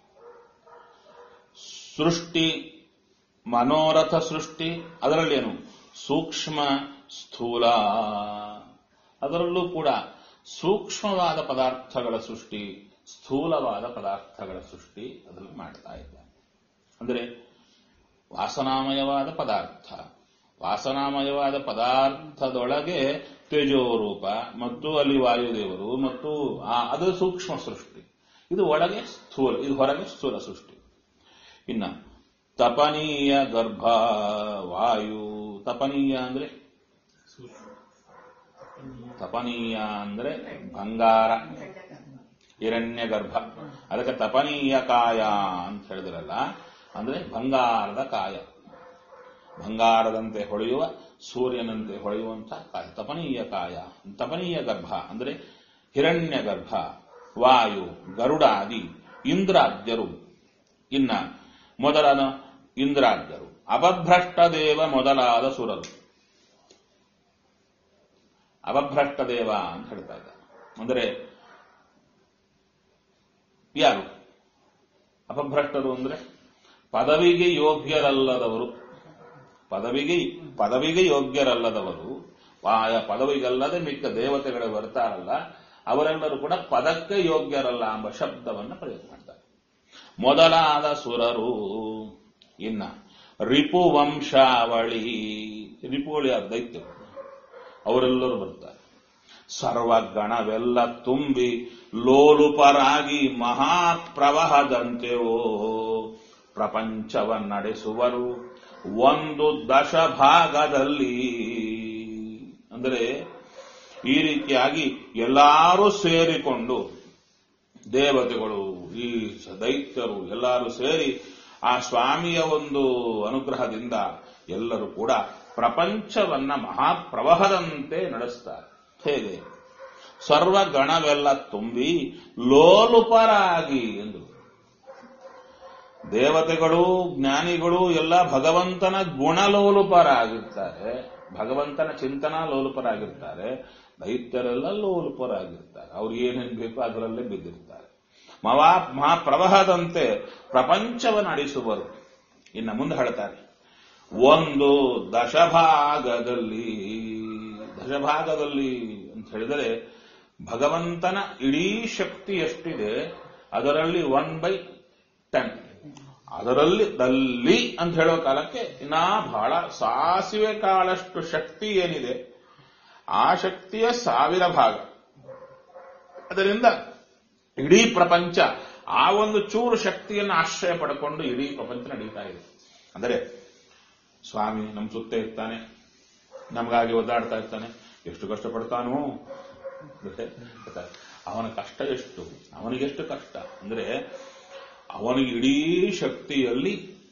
Speaker 1: ಸೃಷ್ಟಿ ಮನೋರಥ ಸೃಷ್ಟಿ, ಅದರಲ್ಲೇನು ಸೂಕ್ಷ್ಮ ಸ್ಥೂಲ, ಅದರಲ್ಲೂ ಕೂಡ ಸೂಕ್ಷ್ಮವಾದ ಪದಾರ್ಥಗಳ ಸೃಷ್ಟಿ, ಸ್ಥೂಲವಾದ ಪದಾರ್ಥಗಳ ಸೃಷ್ಟಿ ಅದರಲ್ಲಿ ಮಾಡ್ತಾ ಇದ್ದಾರೆ. ಅಂದರೆ ವಾಸನಾಮಯವಾದ ಪದಾರ್ಥ, ವಾಸನಾಮಯವಾದ ಪದಾರ್ಥದೊಳಗೆ ತೇಜೋರೂಪ ಮತ್ತು ಅಲ್ಲಿ ವಾಯುದೇವರು ಮತ್ತು ಅದು ಸೂಕ್ಷ್ಮ ಸೃಷ್ಟಿ, ಇದು ಒಳಗೆ ಸ್ಥೂಲ, ಇದು ಹೊರಗೆ ಸ್ಥೂಲ ಸೃಷ್ಟಿ. ಇನ್ನ ತಪನೀಯ ಗರ್ಭ ವಾಯು, ತಪನೀಯ ಅಂದ್ರೆ ತಪನೀಯ ಅಂದ್ರೆ ಬಂಗಾರ, ಹಿರಣ್ಯ ಗರ್ಭ, ಅದಕ್ಕೆ ತಪನೀಯ ಕಾಯ ಅಂತ ಹೇಳಿದ್ರಲ್ಲ, ಅಂದ್ರೆ ಬಂಗಾರದ ಕಾಯ, ಬಂಗಾರದಂತೆ ಹೊಳೆಯುವ ಸೂರ್ಯನಂತೆ ಹೊಳೆಯುವಂತಹ ಕಾಯ ತಪನೀಯ ಕಾಯ. ತಪನೀಯ ಗರ್ಭ ಅಂದ್ರೆ ಹಿರಣ್ಯ ಗರ್ಭ, ವಾಯು, ಗರುಡಾದಿ ಇಂದ್ರಾದ್ಯರು, ಇನ್ನ ಮೊದಲಾದ ಇಂದ್ರಾದ್ಯರು, ಅಪಭ್ರಷ್ಟ ದೇವ ಮೊದಲಾದ ಸುರರು. ಅಪಭ್ರಷ್ಟ ದೇವ ಅಂತ ಹೇಳ್ತಾ ಇದ್ದಾರೆ. ಅಂದರೆ ಯಾರು ಅಪಭ್ರಷ್ಟರು? ಅಂದ್ರೆ ಪದವಿಗೆ ಯೋಗ್ಯರಲ್ಲದವರು, ಪದವಿಗೆ ಪದವಿಗೆ ಯೋಗ್ಯರಲ್ಲದವರು, ಆಯ ಪದವಿಗಲ್ಲದೆ ಮಿಕ್ಕ ದೇವತೆಗಳು ಬರ್ತಾರಲ್ಲ, ಅವರೆಲ್ಲರೂ ಕೂಡ ಪದಕ್ಕೆ ಯೋಗ್ಯರಲ್ಲ ಎಂಬ ಶಬ್ದವನ್ನು ಪ್ರಯೋಗ ಮಾಡ್ತಾರೆ. ಮೊದಲಾದ ಸುರರು. ಇನ್ನ ರಿಪು ವಂಶಾವಳಿ, ರಿಪುವಳಿ ಯಾರು? ದೈತ್ಯರು, ಅವರೆಲ್ಲರೂ ಬರ್ತಾರೆ. ಸರ್ವಗಣವೆಲ್ಲ ತುಂಬಿ ಲೋಲುಪರಾಗಿ ಮಹಾಪ್ರವಾಹದಂತೆಯೋ ಪ್ರಪಂಚವನ್ನಡೆಸುವರು ಒಂದು ದಶಭಾಗದಲ್ಲಿ. ಅಂದರೆ ಈ ರೀತಿಯಾಗಿ ಎಲ್ಲರೂ ಸೇರಿಕೊಂಡು, ದೇವತೆಗಳು, ಈ ದೈತ್ಯರು ಎಲ್ಲರೂ ಸೇರಿ ಆ ಸ್ವಾಮಿಯ ಒಂದು ಅನುಗ್ರಹದಿಂದ ಎಲ್ಲರೂ ಕೂಡ ಪ್ರಪಂಚವನ್ನ ಮಹಾಪ್ರವಾಹದಂತೆ ನಡೆಸ್ತಾರೆ. ಹೇಗೆ? ಸರ್ವಗಣವೆಲ್ಲ ತುಂಬಿ ಲೋಲುಪರಾಗಿ ಎಂದು. ದೇವತೆಗಳು ಜ್ಞಾನಿಗಳು ಎಲ್ಲ ಭಗವಂತನ ಗುಣಲೋಲುಪರಾಗಿರ್ತಾರೆ, ಭಗವಂತನ ಚಿಂತನಾ ಲೋಲುಪರಾಗಿರ್ತಾರೆ. ದೈತ್ಯರೆಲ್ಲ ಲೋಲುಪರಾಗಿರ್ತಾರೆ, ಅವ್ರಿಗೆ ಏನೇನು ಬೇಕೋ ಅದರಲ್ಲೇ ಬಿದ್ದಿರ್ತಾರೆ. ಮಹಾ ಮಹಾಪ್ರವಾಹದಂತೆ ಪ್ರಪಂಚವನ್ನು ನಡೆಸುವರು. ಇನ್ನು ಮುಂದೆ ಹೇಳ್ತಾರೆ, ಒಂದು ದಶಭಾಗದಲ್ಲಿ. ದಶಭಾಗದಲ್ಲಿ ಅಂತ ಹೇಳಿದರೆ ಭಗವಂತನ ಇಡೀ ಶಕ್ತಿ ಎಷ್ಟಿದೆ ಅದರಲ್ಲಿ ಒನ್ ಬೈ ಟೆನ್, ಅದರಲ್ಲಿ ದಲ್ಲಿ ಅಂತ ಹೇಳೋ ಕಾಲಕ್ಕೆ ಇನ್ನೂ ಬಹಳ ಸಾಸಿವೆ ಕಾಳಷ್ಟು ಶಕ್ತಿ ಏನಿದೆ ಆ ಶಕ್ತಿಯ ಸಾವಿರ ಭಾಗ. ಅದರಿಂದ ಇಡೀ ಪ್ರಪಂಚ ಆ ಒಂದು ಚೂರು ಶಕ್ತಿಯನ್ನು ಆಶ್ರಯ ಪಡ್ಕೊಂಡು ಇಡೀ ಪ್ರಪಂಚ ನಡೀತಾ ಇದೆ. ಅಂದರೆ ಸ್ವಾಮಿ ನಮ್ಮ ಸುತ್ತ ಇರ್ತಾನೆ, ನಮಗಾಗಿ ಒದ್ದಾಡ್ತಾ ಇರ್ತಾನೆ, ಎಷ್ಟು ಕಷ್ಟಪಡ್ತಾನೋ. ಅವನ ಕಷ್ಟ ಎಷ್ಟು, ಅವನಿಗೆಷ್ಟು ಕಷ್ಟ ಅಂದ್ರೆ ಅವನಿಗೆ ಇಡೀ ಶಕ್ತಿಯಲ್ಲಿ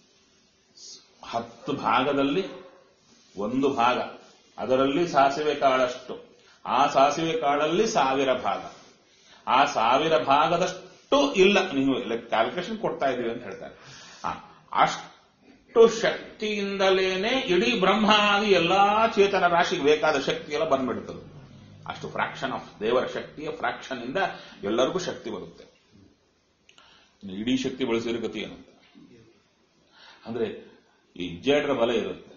Speaker 1: ಹತ್ತು ಭಾಗದಲ್ಲಿ ಒಂದು ಭಾಗ, ಅದರಲ್ಲಿ ಸಾಸಿವೆ ಕಾಳಷ್ಟು, ಆ ಸಾಸಿವೆ ಕಾಳಲ್ಲಿ ಸಾವಿರ ಭಾಗ, ಆ ಸಾವಿರ ಭಾಗದಷ್ಟು ಇಲ್ಲ. ನೀವು ಕ್ಯಾಲ್ಕುಲೇಷನ್ ಕೊಡ್ತಾ ಇದ್ದೀವಿ ಅಂತ ಹೇಳ್ತಾರೆ. ಅಷ್ಟು ಶಕ್ತಿಯಿಂದಲೇನೆ ಇಡೀ ಬ್ರಹ್ಮಾದಿ ಎಲ್ಲಾ ಚೇತನ ರಾಶಿಗೆ ಬೇಕಾದ ಶಕ್ತಿ ಎಲ್ಲ ಬಂದ್ಬಿಡ್ತದೆ. ಅಷ್ಟು ಫ್ರಾಕ್ಷನ್ ಆಫ್ ದೇವರ ಶಕ್ತಿಯ ಫ್ರಾಕ್ಷನ್ ಇಂದ ಎಲ್ಲರಿಗೂ ಶಕ್ತಿ ಬರುತ್ತೆ. ಇಡೀ ಶಕ್ತಿ ಬಳಸಿರೋ ಗತಿ ಏನಂತ ಅಂದ್ರೆ ಈ ಜೇಡ್ರ ಬಲ ಇರುತ್ತೆ,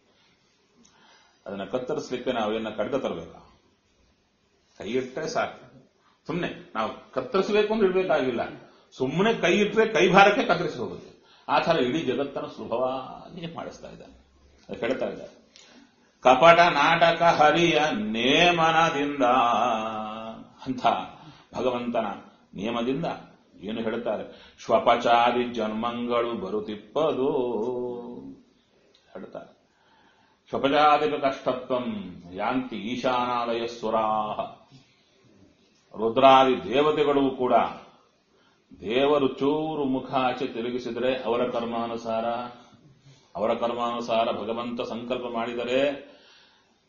Speaker 1: ಅದನ್ನ ಕತ್ತರಿಸಲಿಕ್ಕೆ ನಾವು ಏನ ಕಡ್ಗ ತರಬೇಕಾ? ಕೈ ಇಟ್ಟರೆ ಸಾಕು. ಸುಮ್ಮನೆ ನಾವು ಕತ್ತರಿಸಬೇಕು ಅಂತ ಇಡಬೇಕಾಗಿಲ್ಲ, ಸುಮ್ಮನೆ ಕೈ ಇಟ್ಟರೆ ಕೈ ಭಾರಕ್ಕೆ ಕತ್ತರಿಸಿ ಹೋಗುತ್ತೆ. ಆ ಥರ ಇಡೀ ಜಗತ್ತನ್ನು ಸುಲಭವಾಗಿ ಮಾಡಿಸ್ತಾ ಇದ್ದಾನೆ. ಅದು ಹೇಳ್ತಾ ಇದ್ದಾರೆ, ಕಪಟ ನಾಟಕ ಹರಿಯ ನೇಮನದಿಂದ ಅಂತ ಭಗವಂತನ ನಿಯಮದಿಂದ ಏನು ಹೇಳ್ತಾರೆ, ಶ್ವಪಚಾದಿ ಜನ್ಮಗಳು ಬರುತ್ತಿಪ್ಪದು ಹೇಳ್ತಾರೆ. ಶ್ವಪಚಾದಿಕ ಕಷ್ಟತ್ವಂ ಯಾಂತಿ ಈಶಾನಾಲಯ ಸುರಾಹ. ರುದ್ರಾದಿ ದೇವತೆಗಳು ಕೂಡ ದೇವರು ಚೂರು ಮುಖ ಆಚೆ ತಿರುಗಿಸಿದರೆ ಅವರ ಕರ್ಮಾನುಸಾರ ಅವರ ಕರ್ಮಾನುಸಾರ ಭಗವಂತ ಸಂಕಲ್ಪ ಮಾಡಿದರೆ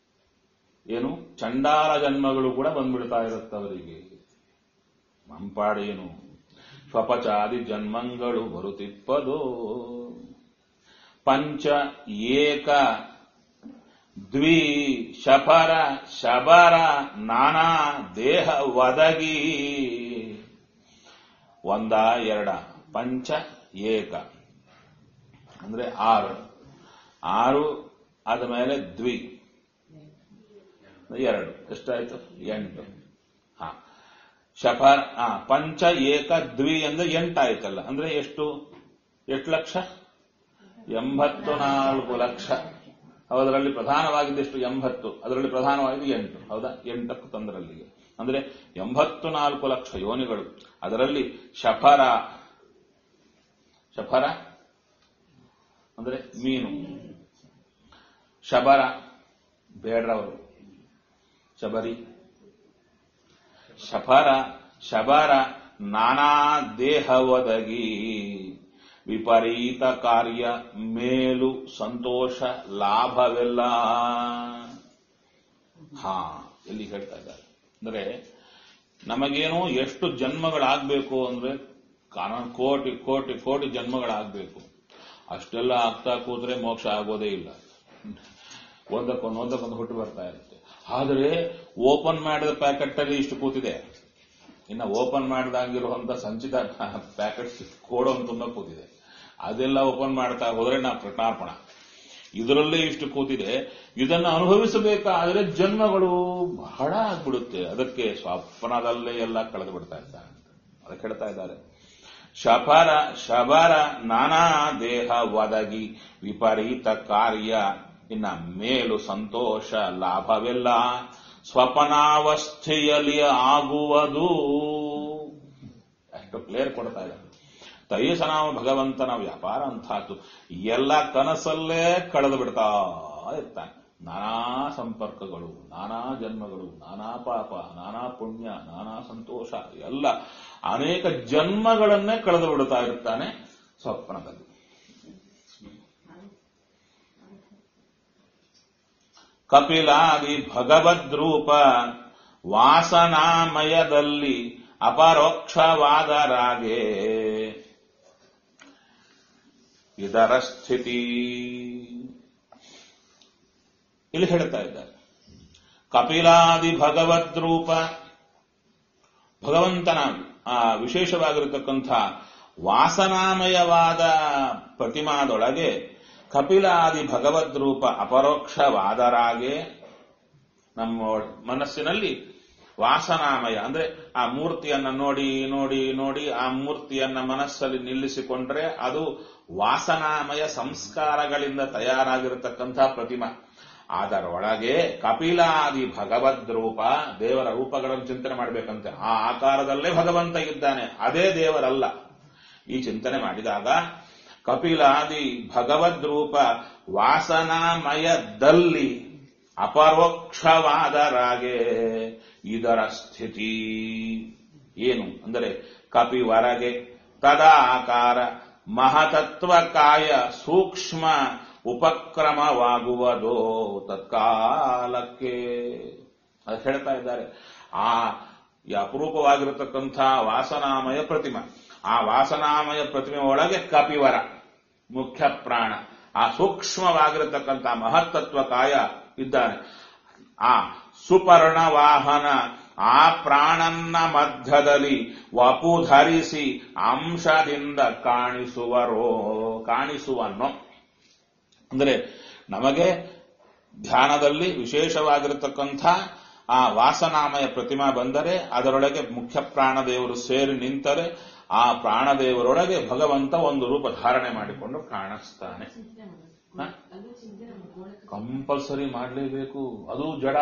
Speaker 1: ಏನು ಚಂಡಾಲ ಜನ್ಮಗಳು ಕೂಡ ಬಂದ್ಬಿಡ್ತಾ ಇರುತ್ತೆ ಅವರಿಗೆ. ಮಂಪಾಡೇನು ಸ್ವಪಚಾದಿ ಜನ್ಮಗಳು ಬರುತ್ತಿಪ್ಪದೋ. ಪಂಚ ಏಕ ದ್ವಿ ಶಫರ ಶಬರ ನಾನಾ ದೇಹ ಒದಗಿ. ಒಂದ ಎರಡ ಪಂಚ ಏಕ ಅಂದ್ರೆ ಆರು, ಆರು ಆದ ಮೇಲೆ ದ್ವಿ ಎರಡು, ಎಷ್ಟಾಯ್ತು? ಎಂಟು. ಹಾ ಶಫರ್ ಆ ಪಂಚ ಏಕ ದ್ವಿ ಅಂದ್ರೆ ಎಂಟಾಯ್ತಲ್ಲ, ಅಂದ್ರೆ ಎಷ್ಟು? ಎಷ್ಟು ಲಕ್ಷ? ಎಂಬತ್ತು ನಾಲ್ಕು ಲಕ್ಷ. ಅದರಲ್ಲಿ ಪ್ರಧಾನವಾಗಿದ್ದೆಷ್ಟು? ಎಂಬತ್ತು. ಅದರಲ್ಲಿ ಪ್ರಧಾನವಾಗಿದ್ದು ಎಂಟು. ಹೌದಾ? ಎಂಟಕ್ಕೂ ತಂದರಲ್ಲಿಗೆ ಅಂದ್ರೆ ಎಂಬತ್ತು ನಾಲ್ಕು ಲಕ್ಷ ಯೋನಿಗಳು. ಅದರಲ್ಲಿ ಶಫರ, ಶಫರ ಅಂದ್ರೆ ಮೀನು, ಶಬರ ಬೇಡ್ರವರು ಶಬರಿ, ಶಫರ ಶಬರ ನಾನಾ ದೇಹ ಒದಗಿ. ವಿಪರೀತ ಕಾರ್ಯ ಮೇಲು ಸಂತೋಷ ಲಾಭವೆಲ್ಲ. ಹಾ ಎಲ್ಲಿ ಹೇಳ್ತಾ ಇದ್ದಾರೆ ಅಂದ್ರೆ ನಮಗೇನೋ ಎಷ್ಟು ಜನ್ಮಗಳಾಗಬೇಕು ಅಂದ್ರೆ ಕಾರಣ ಕೋಟಿ ಕೋಟಿ ಕೋಟಿ ಜನ್ಮಗಳಾಗಬೇಕು. ಅಷ್ಟೆಲ್ಲ ಆಗ್ತಾ ಕೂತ್ರೆ ಮೋಕ್ಷ ಆಗೋದೇ ಇಲ್ಲ. ಒಂದಕ್ಕೊಂದು ಒಂದಕ್ಕೊಂದು ಹುಟ್ಟು ಬರ್ತಾ ಇರುತ್ತೆ. ಆದರೆ ಓಪನ್ ಮಾಡಿದ ಪ್ಯಾಕೆಟ್ ಅಲ್ಲಿ ಇಷ್ಟು ಕೂತಿದೆ, ಇನ್ನು ಓಪನ್ ಮಾಡಿದಾಗಿರುವಂತ ಸಂಚಿತ ಪ್ಯಾಕೆಟ್ಸ್ ಕೋಡೋನ್ ತುಂಬ ಕೂತಿದೆ. ಅದೆಲ್ಲ ಓಪನ್ ಮಾಡ್ತಾ ಹೋದ್ರೆ ನಾವು ಕೃಷ್ಣಾರ್ಪಣ. ಇದರಲ್ಲೇ ಇಷ್ಟು ಕೂತಿದೆ. ಇದನ್ನು ಅನುಭವಿಸಬೇಕಾದ್ರೆ ಜನ್ಮಗಳು ಬಹಳ ಆಗ್ಬಿಡುತ್ತೆ. ಅದಕ್ಕೆ ಸ್ವಪ್ನದಲ್ಲೇ ಎಲ್ಲ ಕಳೆದು ಬಿಡ್ತಾ ಇದ್ದಾರೆ. ಅದಕ್ಕೆ ಹೇಳ್ತಾ ಇದ್ದಾರೆ ಶಫರ ಶಬರ ನಾನಾ ದೇಹ ಒದಗಿ ವಿಪರೀತ ಕಾರ್ಯ ಇನ್ನ ಮೇಲು ಸಂತೋಷ ಲಾಭವೆಲ್ಲ ಸ್ವಪನಾವಸ್ಥೆಯಲ್ಲಿ ಆಗುವುದು. ಎಷ್ಟು ಕ್ಲಿಯರ್ ಕೊಡ್ತಾ ಇದ್ದಾರೆ. ತೈಸನಾಮ ಭಗವಂತನ ವ್ಯಾಪಾರ ಅಂತಾತು. ಎಲ್ಲ ಕನಸಲ್ಲೇ ಕಳೆದು ಬಿಡ್ತಾ ಇರ್ತಾನೆ. ನಾನಾ ಸಂಪರ್ಕಗಳು, ನಾನಾ ಜನ್ಮಗಳು, ನಾನಾ ಪಾಪ, ನಾನಾ ಪುಣ್ಯ, ನಾನಾ ಸಂತೋಷ, ಎಲ್ಲ ಅನೇಕ ಜನ್ಮಗಳನ್ನೇ ಕಳೆದು ಬಿಡ್ತಾ ಇರ್ತಾನೆ ಸ್ವಪ್ನದಲ್ಲಿ. ಕಪಿಲಾದಿ ಭಗವದ್ರೂಪ ವಾಸನಾಮಯದಲ್ಲಿ ಅಪರೋಕ್ಷವಾದರಾಗೆ ಇದರ ಸ್ಥಿತಿ. ಇಲ್ಲಿ ಹೇಳ್ತಾ ಇದ್ದಾರೆ ಕಪಿಲಾದಿ ಭಗವದ್ರೂಪ, ಭಗವಂತನ ಆ ವಿಶೇಷವಾಗಿರತಕ್ಕಂಥ ವಾಸನಾಮಯವಾದ ಪ್ರತಿಮಾದೊಳಗೆ ಕಪಿಲಾದಿ ಭಗವದ್ರೂಪ ಅಪರೋಕ್ಷವಾದರಾಗೆ. ನಮ್ಮ ಮನಸ್ಸಿನಲ್ಲಿ ವಾಸನಾಮಯ ಅಂದ್ರೆ ಆ ಮೂರ್ತಿಯನ್ನ ನೋಡಿ ನೋಡಿ ನೋಡಿ ಆ ಮೂರ್ತಿಯನ್ನ ಮನಸ್ಸಲ್ಲಿ ನಿಲ್ಲಿಸಿಕೊಂಡ್ರೆ ಅದು ವಾಸನಾಮಯ ಸಂಸ್ಕಾರಗಳಿಂದ ತಯಾರಾಗಿರತಕ್ಕಂಥ ಪ್ರತಿಮಾ. ಅದರೊಳಗೆ ಕಪಿಲಾದಿ ಭಗವದ್ರೂಪ, ದೇವರ ರೂಪಗಳನ್ನು ಚಿಂತನೆ ಮಾಡಬೇಕಂತೆ. ಆ ಆಕಾರದಲ್ಲೇ ಭಗವಂತ ಇದ್ದಾನೆ, ಅದೇ ದೇವರಲ್ಲ. ಈ ಚಿಂತನೆ ಮಾಡಿದಾಗ ಕಪಿಲಾದಿ ಭಗವದ್ರೂಪ ವಾಸನಾಮಯದಲ್ಲಿ ಅಪರೋಕ್ಷವಾದರಾಗೆ ಇದರ ಸ್ಥಿತಿ ಏನು ಅಂದರೆ ಕಪಿವರಗೆ ತದಾಕಾರ ಮಹತತ್ವಕಾಯ ಸೂಕ್ಷ್ಮ ಉಪಕ್ರಮವಾಗುವುದೋ ತತ್ಕಾಲಕ್ಕೆ. ಅದು ಹೇಳ್ತಾ ಇದ್ದಾರೆ. ಆ ಅಪರೂಪವಾಗಿರತಕ್ಕಂಥ ವಾಸನಾಮಯ ಪ್ರತಿಮೆ, ಆ ವಾಸನಾಮಯ ಪ್ರತಿಮೆ ಒಳಗೆ ಕಪಿವರ ಮುಖ್ಯ ಪ್ರಾಣ, ಆ ಸೂಕ್ಷ್ಮವಾಗಿರತಕ್ಕಂಥ ಮಹತ್ತತ್ವ ಕಾಯ ಇದ್ದಾನೆ. ಆ ಸುಪರ್ಣ ವಾಹನ ಆ ಪ್ರಾಣನ್ನ ಮಧ್ಯದಲ್ಲಿ ವಪು ಧರಿಸಿ ಅಂಶದಿಂದ ಕಾಣಿಸುವರೋ ಕಾಣಿಸುವನ್ನೋ. ಅಂದರೆ ನಮಗೆ ಧ್ಯಾನದಲ್ಲಿ ವಿಶೇಷವಾಗಿರತಕ್ಕಂಥ ಆ ವಾಸನಾಮಯ ಪ್ರತಿಮಾ ಬಂದರೆ ಅದರೊಳಗೆ ಮುಖ್ಯ ಪ್ರಾಣದೇವರು ಸೇರಿ ನಿಂತರೆ ಆ ಪ್ರಾಣದೇವರೊಳಗೆ ಭಗವಂತ ಒಂದು ರೂಪ ಧಾರಣೆ ಮಾಡಿಕೊಂಡು ಕಾಣಿಸ್ತಾನೆ. ಕಂಪಲ್ಸರಿ ಮಾಡಲೇಬೇಕು. ಅದು ಜಡ.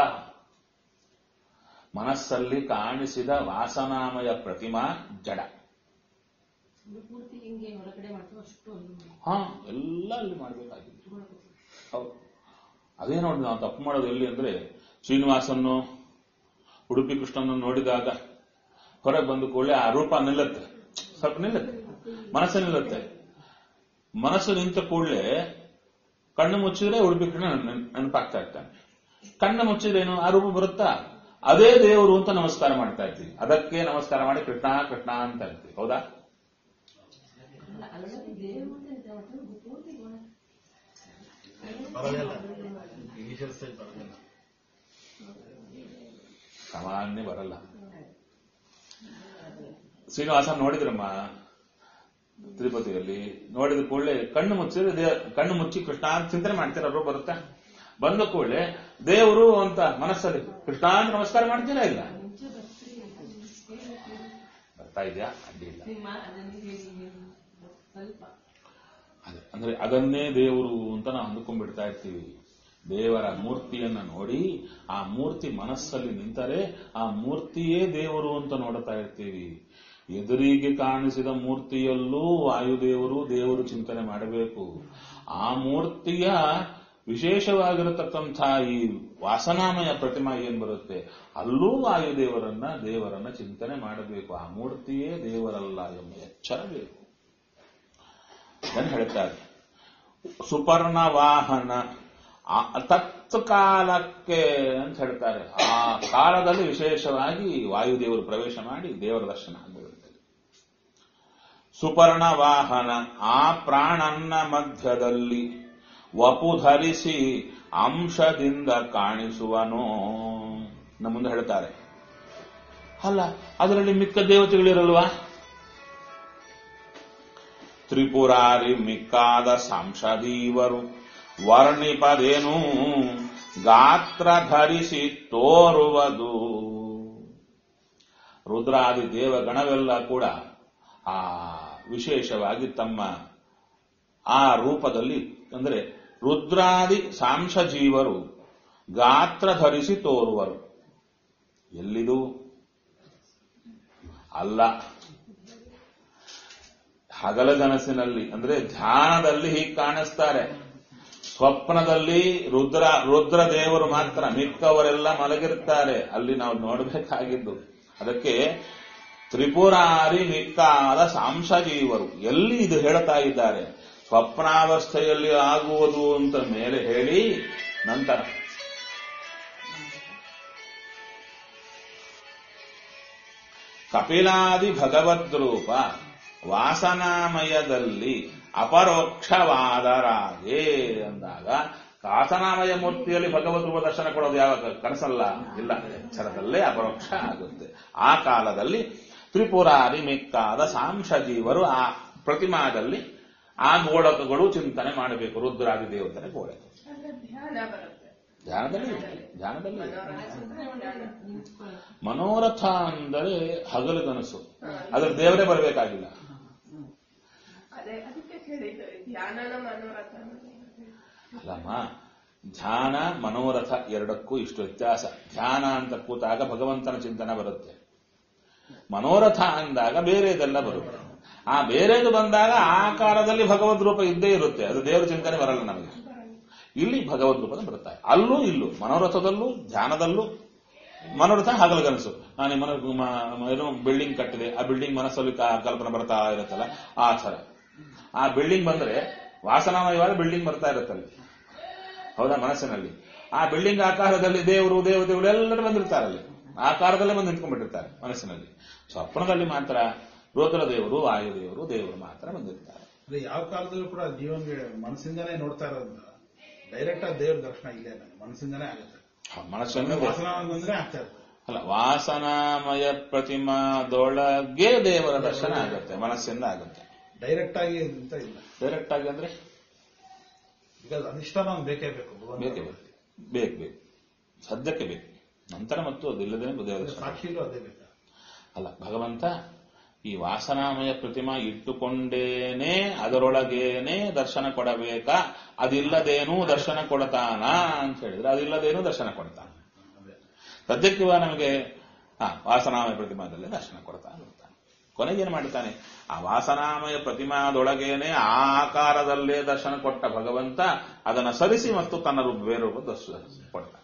Speaker 1: ಮನಸ್ಸಲ್ಲಿ ಕಾಣಿಸಿದ ವಾಸನಾಮಯ ಪ್ರತಿಮಾ ಜಡ. ಹಾ ಎಲ್ಲ ಅಲ್ಲಿ ಮಾಡಬೇಕಾಗಿತ್ತು. ಹೌದು. ಅದೇ ನೋಡಿ ನಾವು ತಪ್ಪು ಮಾಡೋದು ಎಲ್ಲಿ ಅಂದ್ರೆ, ಶ್ರೀನಿವಾಸನ್ನು ಉಡುಪಿ ಕೃಷ್ಣನ್ನು ನೋಡಿದಾಗ ಹೊರಗೆ ಬಂದು ಕೂಡಲೇ ಆ ರೂಪ ನಿಲ್ಲುತ್ತೆ, ಸ್ವಲ್ಪ ನಿಲ್ಲುತ್ತೆ, ಮನಸ್ಸು ನಿಲ್ಲುತ್ತೆ. ಮನಸ್ಸು ನಿಂತ ಕೂಡಲೇ ಕಣ್ಣು ಮುಚ್ಚಿದ್ರೆ ಉಡುಪಿ ಕೃಷ್ಣ ನೆನಪಾಗ್ತಾ ಇರ್ತಾನೆ. ಕಣ್ಣು ಮುಚ್ಚಿದ್ರೇನು ಆ ರೂಪ ಬರುತ್ತಾ? ಅದೇ ದೇವರು ಅಂತ ನಮಸ್ಕಾರ ಮಾಡ್ತಾ ಇರ್ತೀವಿ. ಅದಕ್ಕೆ ನಮಸ್ಕಾರ ಮಾಡಿ ಕೃಷ್ಣ ಕೃಷ್ಣ ಅಂತ ಇರ್ತೀವಿ. ಹೌದಾ? ಸಾಮಾನ್ಯ ಬರಲ್ಲ. ಶ್ರೀನಿವಾಸ ನೋಡಿದ್ರಮ್ಮ ತಿರುಪತಿಯಲ್ಲಿ, ನೋಡಿದ ಕೂಡಲೇ ಕಣ್ಣು ಮುಚ್ಚಿದ್ರೆ ಕಣ್ಣು ಮುಚ್ಚಿ ಕೃಷ್ಣ ಅಂತ ಚಿಂತನೆ ಮಾಡ್ತೀರ, ರೂಪ ಬರುತ್ತಾ? ಬಂದ ಕೂಡಲೇ ದೇವರು ಅಂತ ಮನಸ್ಸಲ್ಲಿ ಕೃಷ್ಣ ಅಂತ ನಮಸ್ಕಾರ ಮಾಡ್ತೀರಾ? ಇಲ್ಲ, ಬರ್ತಾ ಇದೆಯಾ? ಅಡ್ಡಿ ಇಲ್ಲ. ಅಂದ್ರೆ ಅದನ್ನೇ ದೇವರು ಅಂತ ನಾವು ಅಂದುಕೊಂಡ್ಬಿಡ್ತಾ ಇರ್ತೀವಿ. ದೇವರ ಮೂರ್ತಿಯನ್ನ ನೋಡಿ ಆ ಮೂರ್ತಿ ಮನಸ್ಸಲ್ಲಿ ನಿಂತರೆ ಆ ಮೂರ್ತಿಯೇ ದೇವರು ಅಂತ ನೋಡ್ತಾ ಇರ್ತೀವಿ. ಎದುರಿಗೆ ಕಾಣಿಸಿದ ಮೂರ್ತಿಯಲ್ಲೂ ವಾಯುದೇವರು ದೇವರು ಚಿಂತನೆ ಮಾಡಬೇಕು. ಆ ಮೂರ್ತಿಯ ವಿಶೇಷವಾಗಿರತಕ್ಕಂಥ ಈ ವಾಸನಾಮಯ ಪ್ರತಿಮಾ ಏನ್ ಬರುತ್ತೆ ಅಲ್ಲೂ ವಾಯುದೇವರನ್ನ ದೇವರನ್ನ ಚಿಂತನೆ ಮಾಡಬೇಕು. ಆ ಮೂರ್ತಿಯೇ ದೇವರಲ್ಲ ಎಂಬ ಎಚ್ಚರ ಬೇಕು ಅಂತ ಹೇಳ್ತಾರೆ. ಸುಪರ್ಣ ವಾಹನ ತತ್ಕಾಲಕ್ಕೆ ಅಂತ ಹೇಳ್ತಾರೆ. ಆ ಕಾಲದಲ್ಲಿ ವಿಶೇಷವಾಗಿ ವಾಯುದೇವರು ಪ್ರವೇಶ ಮಾಡಿ ದೇವರ ದರ್ಶನ ಆಗಿರುತ್ತೆ. ಸುಪರ್ಣ ವಾಹನ ಆ ಪ್ರಾಣನ್ನ ಮಧ್ಯದಲ್ಲಿ ವಪು ಧರಿಸಿ ಅಂಶದಿಂದ ಕಾಣಿಸುವನೋ. ನಮ್ಮ ಮುಂದೆ ಹೇಳ್ತಾರೆ, ಅಲ್ಲ ಅದರಲ್ಲಿ ಮಿಕ್ಕ ದೇವತೆಗಳಿರಲ್ವಾ? ತ್ರಿಪುರಾರಿ ಮಿಕ್ಕಾದ ಸಂಸದೀವರು ವರ್ಣಿಪದೇನು ಗಾತ್ರ ಧರಿಸಿ ತೋರುವುದು. ರುದ್ರಾದಿ ದೇವಗಣವೆಲ್ಲ ಕೂಡ ಆ ವಿಶೇಷವಾಗಿ ತಮ್ಮ ಆ ರೂಪದಲ್ಲಿ, ಅಂದರೆ ರುದ್ರಾದಿ ಸಾಂಶಜೀವರು ಗಾತ್ರ ಧರಿಸಿ ತೋರುವರು. ಎಲ್ಲಿದು? ಅಲ್ಲ, ಹಗಲಗನಸಿನಲ್ಲಿ ಅಂದ್ರೆ ಧ್ಯಾನದಲ್ಲಿ ಹೀಗೆ ಕಾಣಿಸ್ತಾರೆ. ಸ್ವಪ್ನದಲ್ಲಿ ರುದ್ರ ರುದ್ರ ದೇವರು ಮಾತ್ರ, ಮಿಕ್ಕವರೆಲ್ಲ ಮಲಗಿರ್ತಾರೆ. ಅಲ್ಲಿ ನಾವು ನೋಡಬೇಕಾಗಿದ್ದು ಅದಕ್ಕೆ ತ್ರಿಪುರಾರಿ ಮಿಕ್ಕಾದ ಸಾಂಶಜೀವರು. ಎಲ್ಲಿ ಇದು ಹೇಳ್ತಾ ಇದ್ದಾರೆ? ಸ್ವಪ್ನಾವಸ್ಥೆಯಲ್ಲಿ ಆಗುವುದು ಅಂತ ಮೇಲೆ ಹೇಳಿ ನಂತರ ಕಪಿಲಾದಿ ಭಗವದ್ರೂಪ ವಾಸನಾಮಯದಲ್ಲಿ ಅಪರೋಕ್ಷವಾದರಾಗೆ ಅಂದಾಗ, ವಾಸನಾಮಯ ಮೂರ್ತಿಯಲ್ಲಿ ಭಗವದ್ ರೂಪ ದರ್ಶನ ಕೊಡೋದು ಯಾವಾಗ? ಕನಸಲ್ಲ, ಇಲ್ಲ, ಎಚ್ಚರದಲ್ಲೇ ಅಪರೋಕ್ಷ ಆಗುತ್ತೆ. ಆ ಕಾಲದಲ್ಲಿ ತ್ರಿಪುರಾರಿ ಮಿಕ್ಕಾದ ಸಾಂಶಜೀವರು ಆ ಪ್ರತಿಮಾದಲ್ಲಿ ಆ ಗೋಳಕಗಳು ಚಿಂತನೆ ಮಾಡಬೇಕು. ರುದ್ರಾದಿ ದೇವತನ ಗೋಳೆ ಧ್ಯಾನದಲ್ಲಿ ಧ್ಯಾನದಲ್ಲಿ ಮನೋರಥ ಅಂದರೆ ಹಗಲುಗನಸು, ಅದ್ರ ದೇವರೇ ಬರಬೇಕಾಗಿಲ್ಲ. ಅಲ್ಲಮ್ಮ, ಧ್ಯಾನ ಮನೋರಥ ಎರಡಕ್ಕೂ ಇಷ್ಟು ವ್ಯತ್ಯಾಸ. ಧ್ಯಾನ ಅಂತ ಕೂತಾಗ ಭಗವಂತನ ಚಿಂತನೆ ಬರುತ್ತೆ, ಮನೋರಥ ಅಂದಾಗ ಬೇರೆದೆಲ್ಲ ಬರುತ್ತೆ. ಆ ಬೇರೆದು ಬಂದಾಗ ಆಕಾರದಲ್ಲಿ ಭಗವದ್ ರೂಪ ಇದ್ದೇ ಇರುತ್ತೆ, ಅದು ದೇವರ ಚಿಂತನೆ ಬರಲ್ಲ ನಮಗೆ. ಇಲ್ಲಿ ಭಗವದ್ ರೂಪದ ಬರುತ್ತಾರೆ, ಅಲ್ಲೂ ಇಲ್ಲೂ ಮನೋರಥದಲ್ಲೂ ಧ್ಯಾನದಲ್ಲೂ. ಮನೋರಥ ಹಗಲುಗನಸು, ನಾನು ಮನ ಏನೋ ಬಿಲ್ಡಿಂಗ್ ಕಟ್ಟಿದೆ, ಆ ಬಿಲ್ಡಿಂಗ್ ಮನಸ್ಸಲ್ಲಿ ಕಲ್ಪನೆ ಬರ್ತಾ ಇರುತ್ತಲ್ಲ, ಆ ಥರ. ಆ ಬಿಲ್ಡಿಂಗ್ ಬಂದ್ರೆ ವಾಸನಾಮಯವಾದ ಬಿಲ್ಡಿಂಗ್ ಬರ್ತಾ ಇರುತ್ತಲ್ಲಿ, ಹೌದಾ? ಮನಸ್ಸಿನಲ್ಲಿ ಆ ಬಿಲ್ಡಿಂಗ್ ಆಕಾರದಲ್ಲಿ ದೇವರು ದೇವತೆಗಳು ಎಲ್ಲರೂ ಬಂದಿರ್ತಾರಲ್ಲಿ, ಆಕಾರದಲ್ಲೇ ಬಂದು ನಿಂತ್ಕೊಂಡ್ಬಿಟ್ಟಿರ್ತಾರೆ ಮನಸ್ಸಿನಲ್ಲಿ. ಸ್ವಪ್ನದಲ್ಲಿ ಮಾತ್ರ ರುದ್ರ ದೇವರು ವಾಯುದೇವರು ದೇವರು ಮಾತ್ರ ಬಂದಿರ್ತಾರೆ.
Speaker 3: ಯಾವ ಕಾಲದಲ್ಲೂ ಕೂಡ ಜೀವನ್ಗೆ ಮನಸ್ಸಿಂದನೇ ನೋಡ್ತಾ ಇರೋದ್ರಿಂದ ಡೈರೆಕ್ಟ್ ಆಗಿ ದೇವ್ರ ದರ್ಶನ ಇಲ್ಲೇ ಮನಸ್ಸಿಂದನೇ ಆಗುತ್ತೆ.
Speaker 1: ಮನಸ್ಸನ್ನು
Speaker 3: ಬಂದ್ರೆ ಆಗ್ತಾ ಇರ್ತದೆ.
Speaker 1: ಅಲ್ಲ, ವಾಸನಾಮಯ ಪ್ರತಿಮಾದೊಳಗೆ ದೇವರ ದರ್ಶನ ಆಗುತ್ತೆ, ಮನಸ್ಸಿಂದ ಆಗುತ್ತೆ.
Speaker 3: ಡೈರೆಕ್ಟ್ ಆಗಿ ಅಂತ ಇಲ್ಲ.
Speaker 1: ಡೈರೆಕ್ಟ್ ಆಗಿ ಅಂದ್ರೆ
Speaker 3: ಈಗ ಅಧಿಷ್ಠಾನ ಬೇಕೇ ಬೇಕು,
Speaker 1: ಬೇಕೇ ಬೇಕು, ಬೇಕು ಬೇಕು ಸದ್ಯಕ್ಕೆ ಬೇಕು. ನಂತರ ಮತ್ತು ಅದಿಲ್ಲದೇ ದೇವರ
Speaker 3: ಸಾಕ್ಷಿಲೂ ಅದೇ ಬೇಕು.
Speaker 1: ಅಲ್ಲ, ಭಗವಂತ ಈ ವಾಸನಾಮಯ ಪ್ರತಿಮಾ ಇಟ್ಟುಕೊಂಡೇನೆ ಅದರೊಳಗೇನೆ ದರ್ಶನ ಕೊಡಬೇಕಾ? ಅದಿಲ್ಲದೇನೂ ದರ್ಶನ ಕೊಡ್ತಾನ ಅಂತ ಹೇಳಿದ್ರೆ ಅದಿಲ್ಲದೇನೂ ದರ್ಶನ ಕೊಡ್ತಾನ. ಸದ್ಯಕ್ಕೆ ನಮಗೆ ಹಾ ವಾಸನಾಮಯ ಪ್ರತಿಮಾದಲ್ಲೇ ದರ್ಶನ ಕೊಡ್ತಾ ಇರ್ತಾನೆ. ಕೊನೆಗೇನು ಮಾಡ್ತಾನೆ? ಆ ವಾಸನಾಮಯ ಪ್ರತಿಮಾದೊಳಗೇನೆ ಆ ಆಕಾರದಲ್ಲೇ ದರ್ಶನ ಕೊಟ್ಟ ಭಗವಂತ ಅದನ್ನು ಸರಿಸಿ ಮತ್ತು ತನ್ನ ರೂಪ ಬೇರೆ ರೂಪ ದರ್ಶನ ಕೊಡ್ತಾನೆ.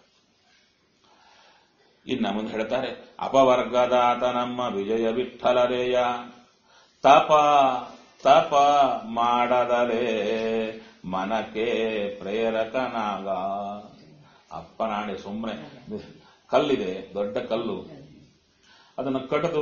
Speaker 1: ಇನ್ನ ಮುಂದೆ ಹೇಳ್ತಾರೆ, ಅಪವರ್ಗದಾತ ನಮ್ಮ ವಿಜಯ ವಿಠಲರೇಯ ತಪ ತಪ ಮಾಡದಲೇ ಮನಕ್ಕೆ ಪ್ರೇರಕನಾಗ. ಅಪ್ಪ ನಾಣೆ ಸುಮ್ಮನೆ ಕಲ್ಲಿದೆ, ದೊಡ್ಡ ಕಲ್ಲು, ಅದನ್ನು ಕಡಿದು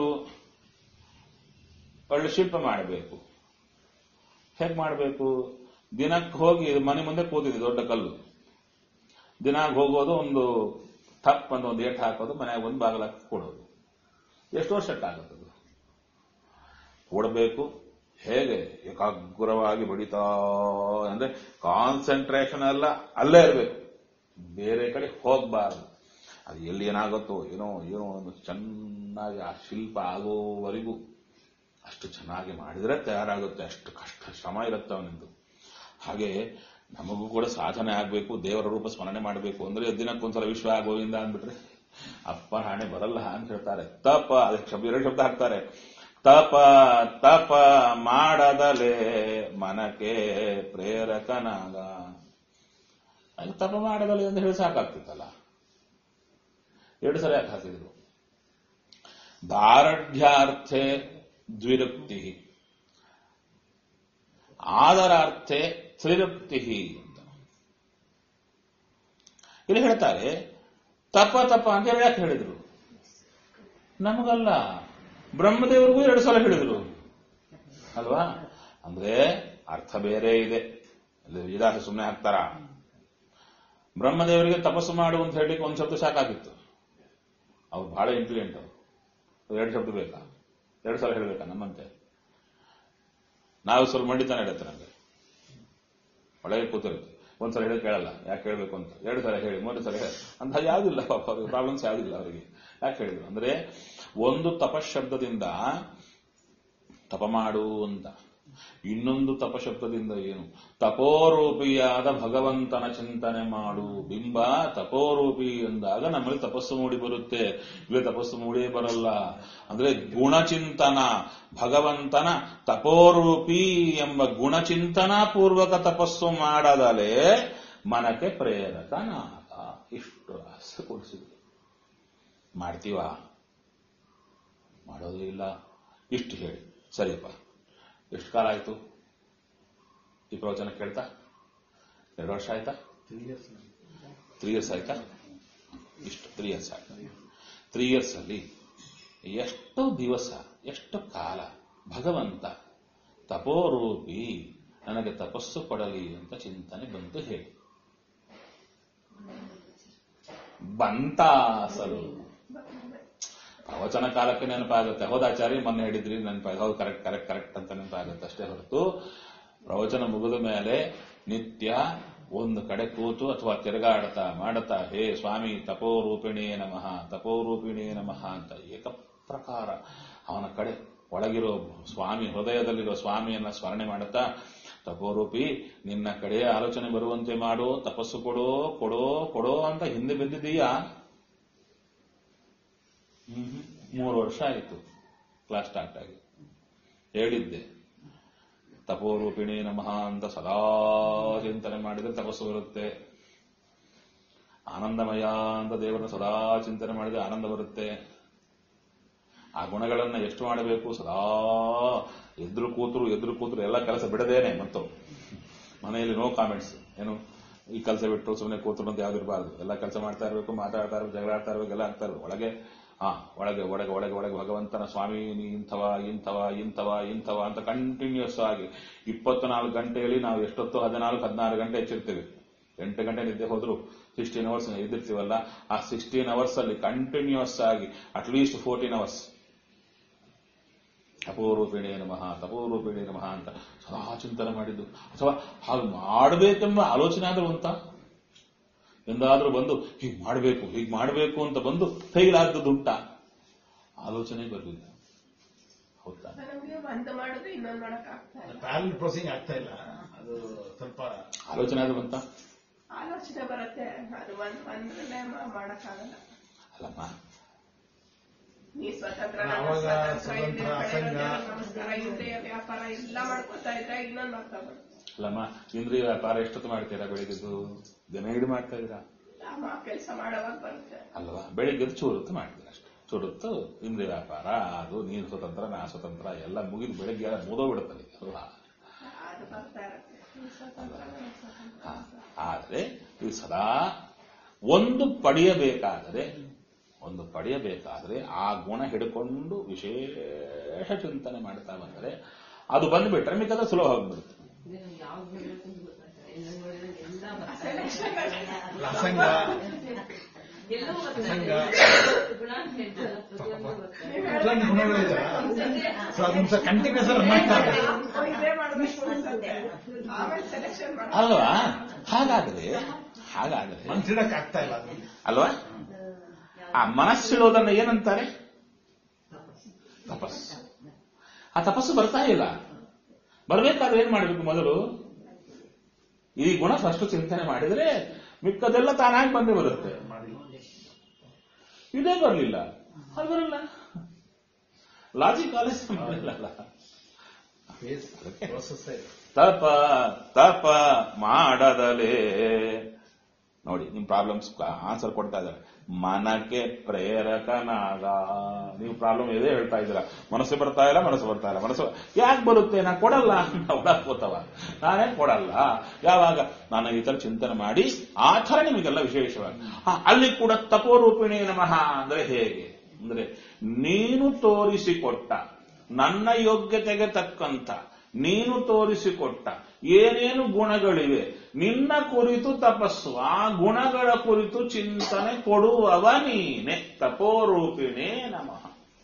Speaker 1: ಒಳ್ಳೆ ಶಿಲ್ಪ ಮಾಡಬೇಕು. ಹೇಗೆ ಮಾಡಬೇಕು? ದಿನಕ್ಕೆ ಹೋಗಿ ಮನೆ ಮುಂದೆ ಕೂತಿದೆ ದೊಡ್ಡ ಕಲ್ಲು, ದಿನಾಗ ಹೋಗೋದು, ಒಂದು ಟಪ್ ಅಂತ ಒಂದು ಏಟ್ ಹಾಕೋದು, ಮನೆಯಾಗ ಒಂದು ಬಾಗಿಲಾಕ ಕೊಡೋದು. ಎಷ್ಟು ವರ್ಷಕ್ಕಾಗುತ್ತದು? ಕೊಡಬೇಕು. ಹೇಗೆ? ಏಕಾಗ್ರವಾಗಿ ಬಡಿತಾ, ಅಂದ್ರೆ ಕಾನ್ಸಂಟ್ರೇಷನ್ ಎಲ್ಲ ಅಲ್ಲೇ ಇರಬೇಕು, ಬೇರೆ ಕಡೆ ಹೋಗಬಾರದು. ಅದು ಎಲ್ಲಿ ಏನಾಗುತ್ತೋ ಏನೋ ಏನೋ ಒಂದು ಚೆನ್ನಾಗಿ ಆ ಶಿಲ್ಪ ಆಗೋವರೆಗೂ ಅಷ್ಟು ಚೆನ್ನಾಗಿ ಮಾಡಿದರೆ ತಯಾರಾಗುತ್ತೆ. ಅಷ್ಟು ಕಷ್ಟ ಶ್ರಮ ಇರುತ್ತೆ ಅವನಿಂದು. ಹಾಗೆ ನಮಗೂ ಕೂಡ ಸಾಧನೆ ಆಗಬೇಕು, ದೇವರ ರೂಪ ಸ್ಮರಣೆ ಮಾಡಬೇಕು ಅಂದ್ರೆ ದಿನಕ್ಕೊಂದ್ಸಲ ವಿಶ್ವ ಗೋವಿಂದ ಅಂದ್ಬಿಟ್ರೆ ಅಪ್ಪ ಹಾಣೆ ಬರಲ್ಲ ಅಂತ ಹೇಳ್ತಾರೆ. ತಪ, ಅದಕ್ಕೆ ಶಬ್ದ ಎರಡು ಶಬ್ದ ಹಾಕ್ತಾರೆ. ತಪ ತಪ ಮಾಡದಲೇ ಮನಕ್ಕೆ ಪ್ರೇರಕನಾಗ. ಅದು ತಪ ಮಾಡದಲೆ ಅಂತ ಹೇಳಿ ಸಾಕಾಗ್ತಿತ್ತಲ್ಲ, ಎರಡು ಸಲ ಯಾಕೆ ಹಾಕಿದ್ರು? ದಾರಢ್ಯಾರ್ಥೆ ದ್ವಿರುಕ್ತಿ, ಆದರಾರ್ಥೆ ತ್ರಿರುಕ್ತಿ ಅಂತ ಇಲ್ಲಿ ಹೇಳ್ತಾರೆ. ತಪ ತಪ ಅಂತ ಹೇಳಿ ಯಾಕೆ ಹೇಳಿದ್ರು? ನಮಗಲ್ಲ, ಬ್ರಹ್ಮದೇವರಿಗೂ ಎರಡು ಸಲ ಹೇಳಿದ್ರು ಅಲ್ವಾ? ಅಂದ್ರೆ ಅರ್ಥ ಬೇರೆ ಇದೆ. ಅಲ್ಲಿ ವಿಜಯದಾಸ ಸುಮ್ಮನೆ ಹಾಕ್ತಾರ. ಬ್ರಹ್ಮದೇವರಿಗೆ ತಪಸ್ಸು ಮಾಡು ಅಂತ ಹೇಳಲಿಕ್ಕೆ ಒಂದು ಶಬ್ದ ಸಾಕಾಗಿತ್ತು. ಅವ್ರು ಬಹಳ ಇಂಟೆಲಿಜೆಂಟ್. ಅವರು ಎರಡು ಶಬ್ದ ಬೇಕಾ? ಎರಡು ಸಲ ಹೇಳಬೇಕಾ ನಮ್ಮಂತೆ? ನಾವು ಸ್ವಲ್ಪ ಮಂಡಿತಾನೆ ಹೇಳುತ್ತೆ ನಮಗೆ, ಒಳಗೆ ಕೂತಿರುತ್ತೆ. ಒಂದ್ಸಲ ಹೇಳಿ ಕೇಳಲ್ಲ, ಯಾಕೆ ಹೇಳಬೇಕು ಅಂತ. ಎರಡು ಸಲ ಹೇಳಿ, ಮೂರು ಸಲ ಹೇಳಿ ಅಂತ ಯಾವುದಿಲ್ಲ, ಪಾಪ ಅವ್ರಿಗೆ ಪ್ರಾಬ್ಲಮ್ಸ್ ಯಾವುದಿಲ್ಲ ಅವರಿಗೆ. ಯಾಕೆ ಹೇಳಿದ್ರು ಅಂದ್ರೆ, ಒಂದು ತಪಶಬ್ದದಿಂದ ತಪ ಮಾಡು ಅಂತ, ಇನ್ನೊಂದು ತಪಶಬ್ದದಿಂದ ಏನು? ತಪೋರೂಪಿಯಾದ ಭಗವಂತನ ಚಿಂತನೆ ಮಾಡು. ಬಿಂಬ ತಪೋರೂಪಿ ಎಂದಾಗ ನಮ್ಮಲ್ಲಿ ತಪಸ್ಸು ಮೂಡಿ ಬರುತ್ತೆ. ಇಲ್ಲಿ ತಪಸ್ಸು ಮೂಡಿಯೇ ಬರಲ್ಲ. ಅಂದ್ರೆ ಗುಣಚಿಂತನ, ಭಗವಂತನ ತಪೋರೂಪಿ ಎಂಬ ಗುಣಚಿಂತನಾ ಪೂರ್ವಕ ತಪಸ್ಸು ಮಾಡದಲೇ ಮನಕ್ಕೆ ಪ್ರೇರಕನಾಗ. ಇಷ್ಟು ರಹಸ್ಯ ಕೊಡಿಸಿದ್ರು. ಮಾಡ್ತೀವ? ಮಾಡೋದು ಇಲ್ಲ. ಇಷ್ಟು ಹೇಳಿ ಸರಿಯಪ್ಪ. ಎಷ್ಟು ಕಾಲ ಆಯ್ತು ಈ ಪ್ರವಚನ ಕೇಳ್ತಾ? ಎರಡು ವರ್ಷ ಆಯ್ತಾ? ತ್ರೀ ಇಯರ್ಸ್ ತ್ರೀ ಇಯರ್ಸ್ ಆಯ್ತಾ? ಇಷ್ಟು ತ್ರೀ ಇಯರ್ಸ್ ಆಯ್ತಾ? ತ್ರೀ ಇಯರ್ಸ್ ಅಲ್ಲಿ ಎಷ್ಟು ದಿವಸ, ಎಷ್ಟು ಕಾಲ ಭಗವಂತ ತಪೋರೂಪಿ ನನಗೆ ತಪಸ್ಸು ಕೊಡಲಿ ಅಂತ ಚಿಂತನೆ ಬಂತು ಹೇಳಿ? ಬಂತ ಅಸಲು ಪ್ರವಚನ ಕಾಲಕ್ಕೆ ನೆನಪಾಗುತ್ತೆ. ಹೌದಾಚಾರ್ಯ ಮೊನ್ನೆ ಹೇಳಿದ್ರಿ, ನೆನಪಾಗ ಹೌದು, ಕರೆಕ್ಟ್ ಕರೆಕ್ಟ್ ಕರೆಕ್ಟ್ ಅಂತ ನೆನಪಾಗುತ್ತೆ ಅಷ್ಟೇ ಹೊರತು ಪ್ರವಚನ ಮುಗಿದ ಮೇಲೆ ನಿತ್ಯ ಒಂದು ಕಡೆ ಕೂತು ಅಥವಾ ತಿರುಗಾಡ್ತಾ ಮಾಡುತ್ತಾ ಹೇ ಸ್ವಾಮಿ ತಪೋರೂಪಿಣೇ ನಮಃ ತಪೋರೂಪಿಣೇ ನಮಃ ಅಂತ ಏಕ ಪ್ರಕಾರ ಅವನ ಕಡೆ ಒಳಗಿರೋ ಸ್ವಾಮಿ, ಹೃದಯದಲ್ಲಿರೋ ಸ್ವಾಮಿಯನ್ನ ಸ್ಮರಣೆ ಮಾಡುತ್ತಾ ತಪೋರೂಪಿ ನಿನ್ನ ಕಡೆ ಆಲೋಚನೆ ಬರುವಂತೆ ಮಾಡು, ತಪಸ್ಸು ಕೊಡೋ ಕೊಡೋ ಕೊಡೋ ಅಂತ ಹಿಂದೆ ಬಿದ್ದಿದೀಯಾ? ಹ್ಮ್ ಮೂರು ವರ್ಷ ಆಯಿತು ಕ್ಲಾಸ್ ಸ್ಟಾರ್ಟ್ ಆಗಿ. ಹೇಳಿದ್ದೆ ತಪೋರೂಪಿಣಿ ನಮಃ ಅಂತ ಸದಾ ಚಿಂತನೆ ಮಾಡಿದ್ರೆ ತಪಸ್ಸು ಬರುತ್ತೆ. ಆನಂದಮಯ ಅಂತ ದೇವರನ್ನ ಸದಾ ಚಿಂತನೆ ಮಾಡಿದ್ರೆ ಆನಂದ ಬರುತ್ತೆ. ಆ ಗುಣಗಳನ್ನ ಎಷ್ಟು ಮಾಡಬೇಕು? ಸದಾ ಎದುರು ಕೂತರು ಎದುರು ಕೂತರು ಎಲ್ಲ ಕೆಲಸ ಬಿಡದೇನೆ. ಮತ್ತು ಮನೆಯಲ್ಲಿ ನೋ ಕಾಮೆಂಟ್ಸ್, ಏನು ಈ ಕೆಲಸ ಬಿಟ್ಟು ಸುಮ್ಮನೆ ಕೂತರು ಅಂತ ಯಾವ್ದಿರಬಾರ್ದು. ಎಲ್ಲ ಕೆಲಸ ಮಾಡ್ತಾ ಇರಬೇಕು, ಮಾತಾಡ್ತಾ ಇರಬೇಕು, ಜಗಳ ಆಡ್ತಾ ಇರಬೇಕು, ಎಲ್ಲ ಆಗ್ತಾ ಇರಬೇಕು. ಒಳಗೆ ಹಾ ಒಳಗೆ ಒಳಗೆ ಒಳಗೆ ಒಳಗೆ ಭಗವಂತನ ಸ್ವಾಮಿ ನೀ ಇಂಥವ ಇಂಥವ ಇಂಥವ ಇಂಥವ ಅಂತ ಕಂಟಿನ್ಯೂಸ್ ಆಗಿ ಇಪ್ಪತ್ನಾಲ್ಕು ಗಂಟೆಯಲ್ಲಿ ನಾವು ಎಷ್ಟೊತ್ತು ಹದಿನಾಲ್ಕು ಹದಿನಾರು ಗಂಟೆ ಹೆಚ್ಚಿರ್ತೀವಿ. ಎಂಟು ಗಂಟೆ ನಿದ್ದೆ ಹೋದ್ರು ಸಿಕ್ಸ್ಟೀನ್ ಅವರ್ಸ್ ಇದ್ದಿರ್ತೀವಲ್ಲ, ಆ ಸಿಕ್ಸ್ಟೀನ್ ಅವರ್ಸ್ ಅಲ್ಲಿ ಕಂಟಿನ್ಯೂಸ್ ಆಗಿ ಅಟ್ಲೀಸ್ಟ್ ಫೋರ್ಟೀನ್ ಅವರ್ಸ್ ತಪೋರೂಪಿಣೇ ನಮಃ ತಪೋರೂಪಿಣೇ ನಮಃ ಅಂತ ಸದಾ ಚಿಂತನೆ ಮಾಡಿದ್ದು. ಅಥವಾ ಹಾಗೆ ಮಾಡಬೇಕೆಂಬ ಆಲೋಚನೆ ಆದ್ರೂ ಅಂತ ಎಂದಾದ್ರೂ ಬಂದು ಹೀಗೆ ಮಾಡಬೇಕು ಹೀಗೆ ಮಾಡಬೇಕು ಅಂತ ಬಂದು ಫೇಲ್ ಆದದ್ದುಂಟ? ಆಲೋಚನೆ ಬರಲಿಲ್ಲ. ಹೌದಾ?
Speaker 2: ಒಂದು ಮಾಡಿದ್ರೆ ಇನ್ನೊಂದು ಮಾಡಕ್ ಆಗ್ತಾ ಇಲ್ಲ,
Speaker 3: ಪ್ಯಾರಲಲ್ ಪ್ರೊಸೀಜಿಂಗ್ ಆಗ್ತಾ ಇಲ್ಲ. ಅದು ಸ್ವಲ್ಪ
Speaker 1: ಆಲೋಚನೆ ಆದ್ರೂ ಅಂತ
Speaker 2: ಆಲೋಚನೆ ಬರುತ್ತೆ. ಅದು ಒಂದ್ ಒಂದ್ರಲ್ಲೇ ಮಾಡಕ್ಕಾಗಲ್ಲ.
Speaker 1: ಅಲ್ಲಮ್ಮ,
Speaker 2: ನೀ ಸ್ವತಂತ್ರ
Speaker 3: ಅವಾಗ ಸ್ವತಂತ್ರ ಅಸಂಗ
Speaker 2: ನಮಸ್ಕಾರ ಇಂದ್ರಿಯ ವ್ಯಾಪಾರ ಎಲ್ಲ ಮಾಡ್ಕೊತಾ ಇದ್ರೆ ಇನ್ನೊಂದು ಮಾಡ್ತಾ ಬರುತ್ತೆ.
Speaker 1: ಅಲ್ಲಮ್ಮ, ಇಂದ್ರಿಯ ವ್ಯಾಪಾರ ಎಷ್ಟೊತ್ತು ಮಾಡ್ತೀರಾ? ಬೆಳಿಗ್ಗೆದ್ದು ದಿನ ಹಿಡಿದು ಮಾಡ್ತಾ ಇದ್ದೀರಾ?
Speaker 2: ಕೆಲಸ ಮಾಡೋವಾಗ ಬರುತ್ತೆ
Speaker 1: ಅಲ್ವಾ? ಬೆಳಿಗ್ಗೆದ್ದು ಚೂರುತ್ತು ಮಾಡ್ತೀರಾ ಅಷ್ಟೇ. ಚೂರುತ್ತು ಇಂದ್ರಿಯ ವ್ಯಾಪಾರ, ಅದು ನೀನು ಸ್ವತಂತ್ರ ನಾ ಸ್ವತಂತ್ರ ಎಲ್ಲ ಮುಗಿದು ಬೆಳಿಗ್ಗೆ ಎಲ್ಲ ಮುದೋಗ್ಬಿಡುತ್ತದೆ ಅಲ್ವಾ?
Speaker 2: ಅದು ಬರ್ತಾ ಇರುತ್ತೆ.
Speaker 1: ಆದ್ರೆ ಇದು ಸದಾ ಒಂದು ಪಡೆಯಬೇಕಾದರೆ ಒಂದು ಪಡೆಯಬೇಕಾದ್ರೆ ಆ ಗುಣ ಹಿಡ್ಕೊಂಡು ವಿಶೇಷ ಚಿಂತನೆ ಮಾಡ್ತಾ ಬಂದರೆ ಅದು ಬಂದ್ಬಿಟ್ರೆ ಮಿಕ್ಕದ ಸುಲಭ ಹೋಗ್ಬಿಡುತ್ತೆ.
Speaker 3: ಪ್ರಸಂಗ ಗುಣಗಳಿದೆ ಸೊ ಅದೊಂದ್ಸ ಕಂಟಿನ್ಯೂಸ್ ರನ್ ಆಗ್ತಾರೆ
Speaker 1: ಅಲ್ವಾ? ಹಾಗಾದ್ರೆ ಹಾಗಾದ್ರೆ
Speaker 3: ಮನ್ಸಿಡಕ್ ಆಗ್ತಾ ಇಲ್ಲ ಅದು
Speaker 1: ಅಲ್ವಾ? ಆ ಮನಸ್ಸಿಡೋದನ್ನ ಏನಂತಾರೆ? ತಪಸ್ಸು. ಆ ತಪಸ್ಸು ಬರ್ತಾ ಇಲ್ಲ. ಬರ್ಬೇಕಾದ್ರೆ ಏನ್ ಮಾಡ್ಬೇಕು? ಮೊದಲು ಈ ಗುಣ ಫಸ್ಟ್ ಚಿಂತನೆ ಮಾಡಿದ್ರೆ ಮಿಕ್ಕದೆಲ್ಲ ತಾನಾಗಿ ಬಂದೇ ಬರುತ್ತೆ. ಇದೇ ಬರಲಿಲ್ಲ, ಅದು ಬರಲ್ಲ. ಲಾಜಿಕ್ ಆಲೋಚನೆ ಮಾಡಲಿಲ್ಲ. ತಪ ತಪ ಮಾಡದಲೇ ನೋಡಿ, ನಿಮ್ ಪ್ರಾಬ್ಲಮ್ಸ್ ಆನ್ಸರ್ ಕೊಡ್ತಾ ಇದ್ದಾರೆ. ಮನಕ್ಕೆ ಪ್ರೇರಕನಾಗ. ನೀವು ಪ್ರಾಬ್ಲಮ್ ಇದೇ ಹೇಳ್ತಾ ಇದ್ದೀರಾ, ಮನಸ್ಸು ಬರ್ತಾ ಇಲ್ಲ ಮನಸ್ಸು ಬರ್ತಾ ಇಲ್ಲ ಮನಸ್ಸು ಯಾಕೆ ಬರುತ್ತೆ? ನಾ ಕೊಡಲ್ಲ ಒಳಕೋತವ, ನಾನೇ ಕೊಡಲ್ಲ. ಯಾವಾಗ ನಾನು ಈ ತರ ಚಿಂತನೆ ಮಾಡಿ ಆ ಥರ ನಿಮಗೆಲ್ಲ ವಿಶೇಷವಾಗಿ ಅಲ್ಲಿ ಕೂಡ ತಪೋರೂಪಿಣಿ ನಮಃ ಅಂದ್ರೆ ಹೇಗೆ ಅಂದ್ರೆ, ನೀನು ತೋರಿಸಿಕೊಟ್ಟ ನನ್ನ ಯೋಗ್ಯತೆಗೆ ತಕ್ಕಂತ ನೀನು ತೋರಿಸಿಕೊಟ್ಟ ಏನೇನು ಗುಣಗಳಿವೆ ನಿನ್ನ ಕುರಿತು ತಪಸ್ಸು, ಆ ಗುಣಗಳ ಕುರಿತು ಚಿಂತನೆ ಕೊಡುವವ ನೀನೆ. ತಪೋರೂಪಿಣೇ ನಮಃ.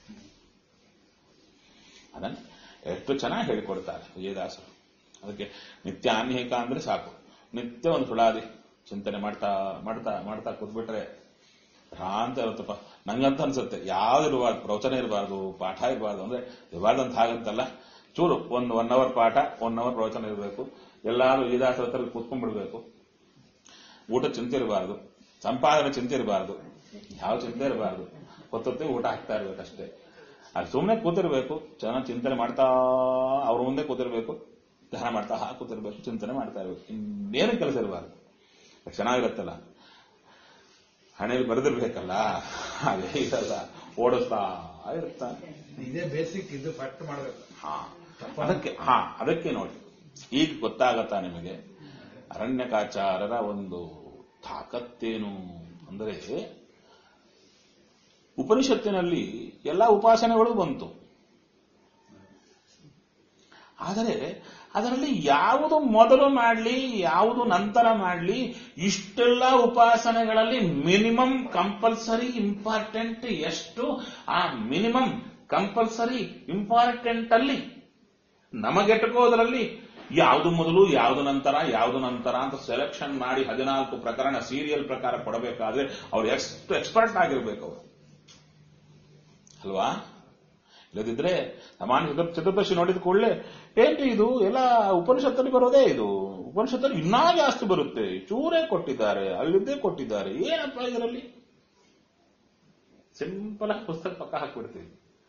Speaker 1: ಅದನ್ನು ಎಷ್ಟು ಚೆನ್ನಾಗಿ ಹೇಳಿಕೊಡ್ತಾರೆ ವಿಜಯದಾಸರು. ಅದಕ್ಕೆ ನಿತ್ಯ ಆನ್ಹಿಕ ಅಂದ್ರೆ ಸಾಕು. ನಿತ್ಯ ಒಂದು ಸುಳಾದಿ ಚಿಂತನೆ ಮಾಡ್ತಾ ಮಾಡ್ತಾ ಮಾಡ್ತಾ ಕೂತ್ಬಿಟ್ರೆ ಭ್ರಾಂತ ಇರುತ್ತಪ್ಪ. ನಂಗಂತ ಅನ್ಸುತ್ತೆ, ಯಾವ್ದು ಇರಬಾರ್ದು, ಪ್ರವಚನ ಇರಬಾರ್ದು, ಪಾಠ ಇರಬಾರ್ದು ಅಂದ್ರೆ ಇರಬಾರ್ದಂತ ಹಾಗಂತಲ್ಲ. ಚೂರು ಒಂದು ಒನ್ ಅವರ್ ಪಾಠ, ಒನ್ ಅವರ್ ಪ್ರವಚನ ಇರಬೇಕು. ಎಲ್ಲಾರು ವಿಜಯದಾಸರ ಹತ್ರ ಕೂತ್ಕೊಂಡ್ಬಿಡ್ಬೇಕು. ಊಟ ಚಿಂತೆ ಇರಬಾರ್ದು, ಸಂಪಾದನೆ ಚಿಂತೆ ಇರಬಾರ್ದು, ಯಾವ ಚಿಂತೆ ಇರಬಾರ್ದು. ಹೊತ್ತೊತ್ತೆ ಊಟ ಹಾಕ್ತಾ ಇರ್ಬೇಕಷ್ಟೇ. ಅದು ಸುಮ್ಮನೆ ಕೂತಿರ್ಬೇಕು, ಚೆನ್ನಾಗಿ ಚಿಂತನೆ ಮಾಡ್ತಾ ಅವ್ರ ಮುಂದೆ ಕೂತಿರ್ಬೇಕು, ಧ್ಯಾನ ಮಾಡ್ತಾ ಹಾ ಕೂತಿರ್ಬೇಕು, ಚಿಂತನೆ ಮಾಡ್ತಾ ಇರ್ಬೇಕು. ಇನ್ನೇನು ಕೆಲಸ ಇರಬಾರ್ದು. ಚೆನ್ನಾಗಿರುತ್ತಲ್ಲ, ಹಣೆಯಲ್ಲಿ ಬರೆದಿರ್ಬೇಕಲ್ಲ, ಅದೇ ಇದಲ್ಲ, ಓಡಿಸ್ತಾ ಇರ್ತಾನೆ.
Speaker 3: ಇದೇ ಬೇಸಿಕ್, ಇದು ಫಸ್ಟ್ ಮಾಡಬೇಕು.
Speaker 1: ಹಾ ಅದಕ್ಕೆ ಹಾ ಅದಕ್ಕೆ ನೋಡಿ, ಈಗ ಗೊತ್ತಾಗತ್ತಾ ನಿಮಗೆ ಅರಣ್ಯಕಾಚಾರ್ಯರ ಒಂದು ತಾಕತ್ತೇನು ಅಂದರೆ, ಉಪನಿಷತ್ತಿನಲ್ಲಿ ಎಲ್ಲ ಉಪಾಸನೆಗಳು ಬಂತು, ಆದರೆ ಅದರಲ್ಲಿ ಯಾವುದು ಮೊದಲು ಮಾಡಲಿ ಯಾವುದು ನಂತರ ಮಾಡಲಿ, ಇಷ್ಟೆಲ್ಲ ಉಪಾಸನೆಗಳಲ್ಲಿ ಮಿನಿಮಮ್ ಕಂಪಲ್ಸರಿ ಇಂಪಾರ್ಟೆಂಟ್ ಎಷ್ಟು, ಆ ಮಿನಿಮಮ್ ಕಂಪಲ್ಸರಿ ಇಂಪಾರ್ಟೆಂಟ್ ಅಲ್ಲಿ ನಮಗೆಟಕೋದ್ರಲ್ಲಿ ಯಾವುದು ಮೊದಲು ಯಾವುದು ನಂತರ ಯಾವುದು ನಂತರ ಅಂತ ಸೆಲೆಕ್ಷನ್ ಮಾಡಿ ಹದಿನಾಲ್ಕು ಪ್ರಕರಣ ಸೀರಿಯಲ್ ಪ್ರಕಾರ ಕೊಡಬೇಕಾದ್ರೆ ಅವ್ರು ಎಷ್ಟು ಎಕ್ಸ್ಪರ್ಟ್ ಆಗಿರ್ಬೇಕು ಅವರು, ಅಲ್ವಾ? ಇಲ್ಲದಿದ್ರೆ ಸಾಮಾನ್ಯ ಚತುರ್ದಶಿ ನೋಡಿದ ಕೂಡಲೇ ಏನ್ರಿ ಇದು ಎಲ್ಲ ಉಪನಿಷತ್ತಲ್ಲಿ ಬರೋದೇ, ಇದು ಉಪನಿಷತ್ತಲ್ಲಿ ಇನ್ನೂ ಜಾಸ್ತಿ ಬರುತ್ತೆ, ಚೂರೇ ಕೊಟ್ಟಿದ್ದಾರೆ, ಅಲ್ಲಿದ್ದೇ ಕೊಟ್ಟಿದ್ದಾರೆ, ಏನಪ್ಪ ಇದರಲ್ಲಿ? ಸಿಂಪಲ್ ಆಗಿ ಪುಸ್ತಕ ಪಕ್ಕ ಹಾಕ್ಬಿಡ್ತೀವಿ.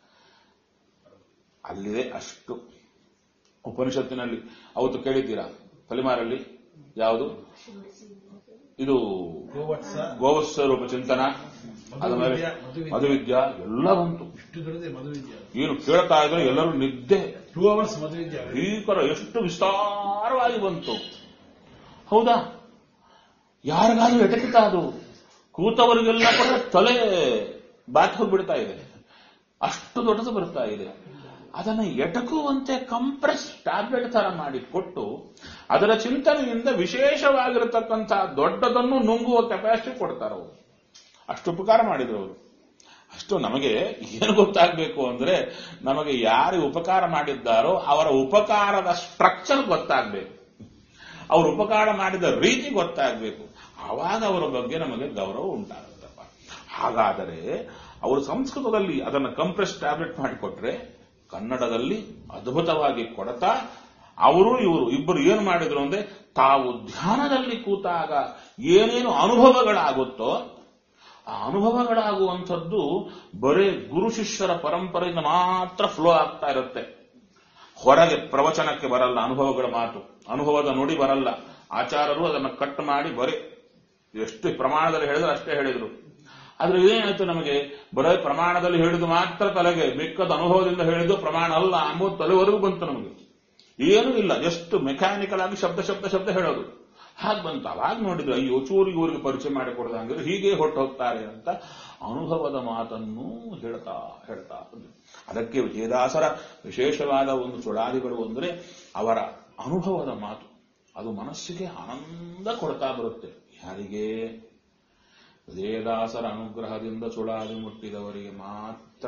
Speaker 1: ಅಲ್ಲಿದೆ ಅಷ್ಟು ಉಪನಿಷತ್ತಿನಲ್ಲಿ. ಅವತ್ತು ಕೇಳಿದ್ದೀರಾ ಫಲಿಮಾರಲ್ಲಿ ಯಾವುದು ಇದು ಗೋವತ್ಸ ರೂಪ ಚಿಂತನ, ಅದ ಮೇಲೆ ಮಧುವಿದ್ಯಾ ಎಲ್ಲ ಬಂತು. ಏನು ಕೇಳ್ತಾ ಇದ್ರೆ ಎಲ್ಲರೂ ನಿದ್ದೆ,
Speaker 3: ಟೂ ಅವರ್ಸ್ ಮಧುವಿದ್ಯಾ
Speaker 1: ಭೀಕರ, ಎಷ್ಟು ವಿಸ್ತಾರವಾಗಿ ಬಂತು. ಹೌದಾ? ಯಾರಿಗಾದ್ರೂ ಎಟಕಿತಾ ಅದು? ಕೂತವರಿಗೆಲ್ಲ ಕೂಡ ತಲೆ ಬಾತ್ ಹೋಗ್ಬಿಡ್ತಾ ಇದೆ, ಅಷ್ಟು ದೊಡ್ಡದು ಬರ್ತಾ ಇದೆ. ಅದನ್ನು ಎಟಕುವಂತೆ ಕಂಪ್ರೆಸ್ ಟ್ಯಾಬ್ಲೆಟ್ ತರ ಮಾಡಿ ಕೊಟ್ಟು ಅದರ ಚಿಂತನೆಯಿಂದ ವಿಶೇಷವಾಗಿರತಕ್ಕಂಥ ದೊಡ್ಡದನ್ನು ನುಂಗುವ ಕೆಪಾಸಿಟಿ ಕೊಡ್ತಾರೆ ಅವರು. ಅಷ್ಟು ಉಪಕಾರ ಮಾಡಿದ್ರು ಅವರು. ಅಷ್ಟು ನಮಗೆ ಏನು ಗೊತ್ತಾಗಬೇಕು ಅಂದ್ರೆ, ನಮಗೆ ಯಾರು ಉಪಕಾರ ಮಾಡಿದ್ದಾರೋ ಅವರ ಉಪಕಾರದ ಸ್ಟ್ರಕ್ಚರ್ ಗೊತ್ತಾಗಬೇಕು, ಅವರು ಉಪಕಾರ ಮಾಡಿದ ರೀತಿ ಗೊತ್ತಾಗಬೇಕು. ಆವಾಗ ಅವರ ಬಗ್ಗೆ ನಮಗೆ ಗೌರವ ಉಂಟಾಗುತ್ತಪ್ಪ. ಹಾಗಾದರೆ ಅವರು ಸಂಸ್ಕೃತದಲ್ಲಿ ಅದನ್ನು ಕಂಪ್ರೆಸ್ ಟ್ಯಾಬ್ಲೆಟ್ ಮಾಡಿಕೊಟ್ರೆ, ಕನ್ನಡದಲ್ಲಿ ಅದ್ಭುತವಾಗಿ ಕೊಡ್ತಾ ಅವರು ಇವರು ಇಬ್ಬರು ಏನು ಮಾಡಿದ್ರು ಅಂದ್ರೆ, ತಾವು ಧ್ಯಾನದಲ್ಲಿ ಕೂತಾಗ ಏನೇನು ಅನುಭವಗಳಾಗುತ್ತೋ ಆ ಅನುಭವಗಳಾಗುವಂಥದ್ದು ಬರೇ ಗುರು ಶಿಷ್ಯರ ಪರಂಪರೆಯಿಂದ ಮಾತ್ರ ಫ್ಲೋ ಆಗ್ತಾ ಇರುತ್ತೆ. ಹೊರಗೆ ಪ್ರವಚನಕ್ಕೆ ಬರಲ್ಲ ಅನುಭವಗಳ ಮಾತು, ಅನುಭವದ ನುಡಿ ಬರಲ್ಲ. ಆಚಾರ್ಯರು ಅದನ್ನು ಕಟ್ ಮಾಡಿ ಬರೀ ಎಷ್ಟು ಪ್ರಮಾಣದಲ್ಲಿ ಹೇಳಿದ್ರು ಅಷ್ಟೇ ಹೇಳಿದ್ರು. ಆದ್ರೆ ಇದೇನಾಯ್ತು, ನಮಗೆ ಬರೀ ಪ್ರಮಾಣದಲ್ಲಿ ಹೇಳಿದ್ದು ಮಾತ್ರ ತಲೆಗೆ, ಮಿಕ್ಕದ ಅನುಭವದಿಂದ ಹೇಳಿದ್ದು ಪ್ರಮಾಣ ಅಲ್ಲ ಅಂಬುದು ತಲೆವರೆಗೂ ಬಂತು. ನಮಗೆ ಏನೂ ಇಲ್ಲ, ಎಷ್ಟು ಮೆಕ್ಯಾನಿಕಲ್ ಆಗಿ ಶಬ್ದ ಶಬ್ದ ಶಬ್ದ ಹೇಳೋದು. ಹಾಗೆ ಬಂತು. ಅವಾಗ ನೋಡಿದ್ರು ಅಯ್ಯೋ ಚೂರಿಗೆ ಊರಿಗೆ ಪರಿಚಯ ಮಾಡಿಕೊಡ್ದಂಗಿದ್ರೆ ಹೀಗೆ ಹೊಟ್ಟು ಹೋಗ್ತಾರೆ ಅಂತ ಅನುಭವದ ಮಾತನ್ನು ಹೇಳ್ತಾ ಹೇಳ್ತಾ ಬಂದ್ರು. ಅದಕ್ಕೆ ವಿಜಯದಾಸರ ವಿಶೇಷವಾದ ಒಂದು ಸುಳಾದಿಗಳು ಅಂದರೆ ಅವರ ಅನುಭವದ ಮಾತು. ಅದು ಮನಸ್ಸಿಗೆ ಆನಂದ ಕೊಡ್ತಾ ಬರುತ್ತೆ. ಯಾರಿಗೆ? ವಿಜಯದಾಸರ ಅನುಗ್ರಹದಿಂದ ಸುಳಾದಿ ಮುಟ್ಟಿದವರಿಗೆ ಮಾತ್ರ.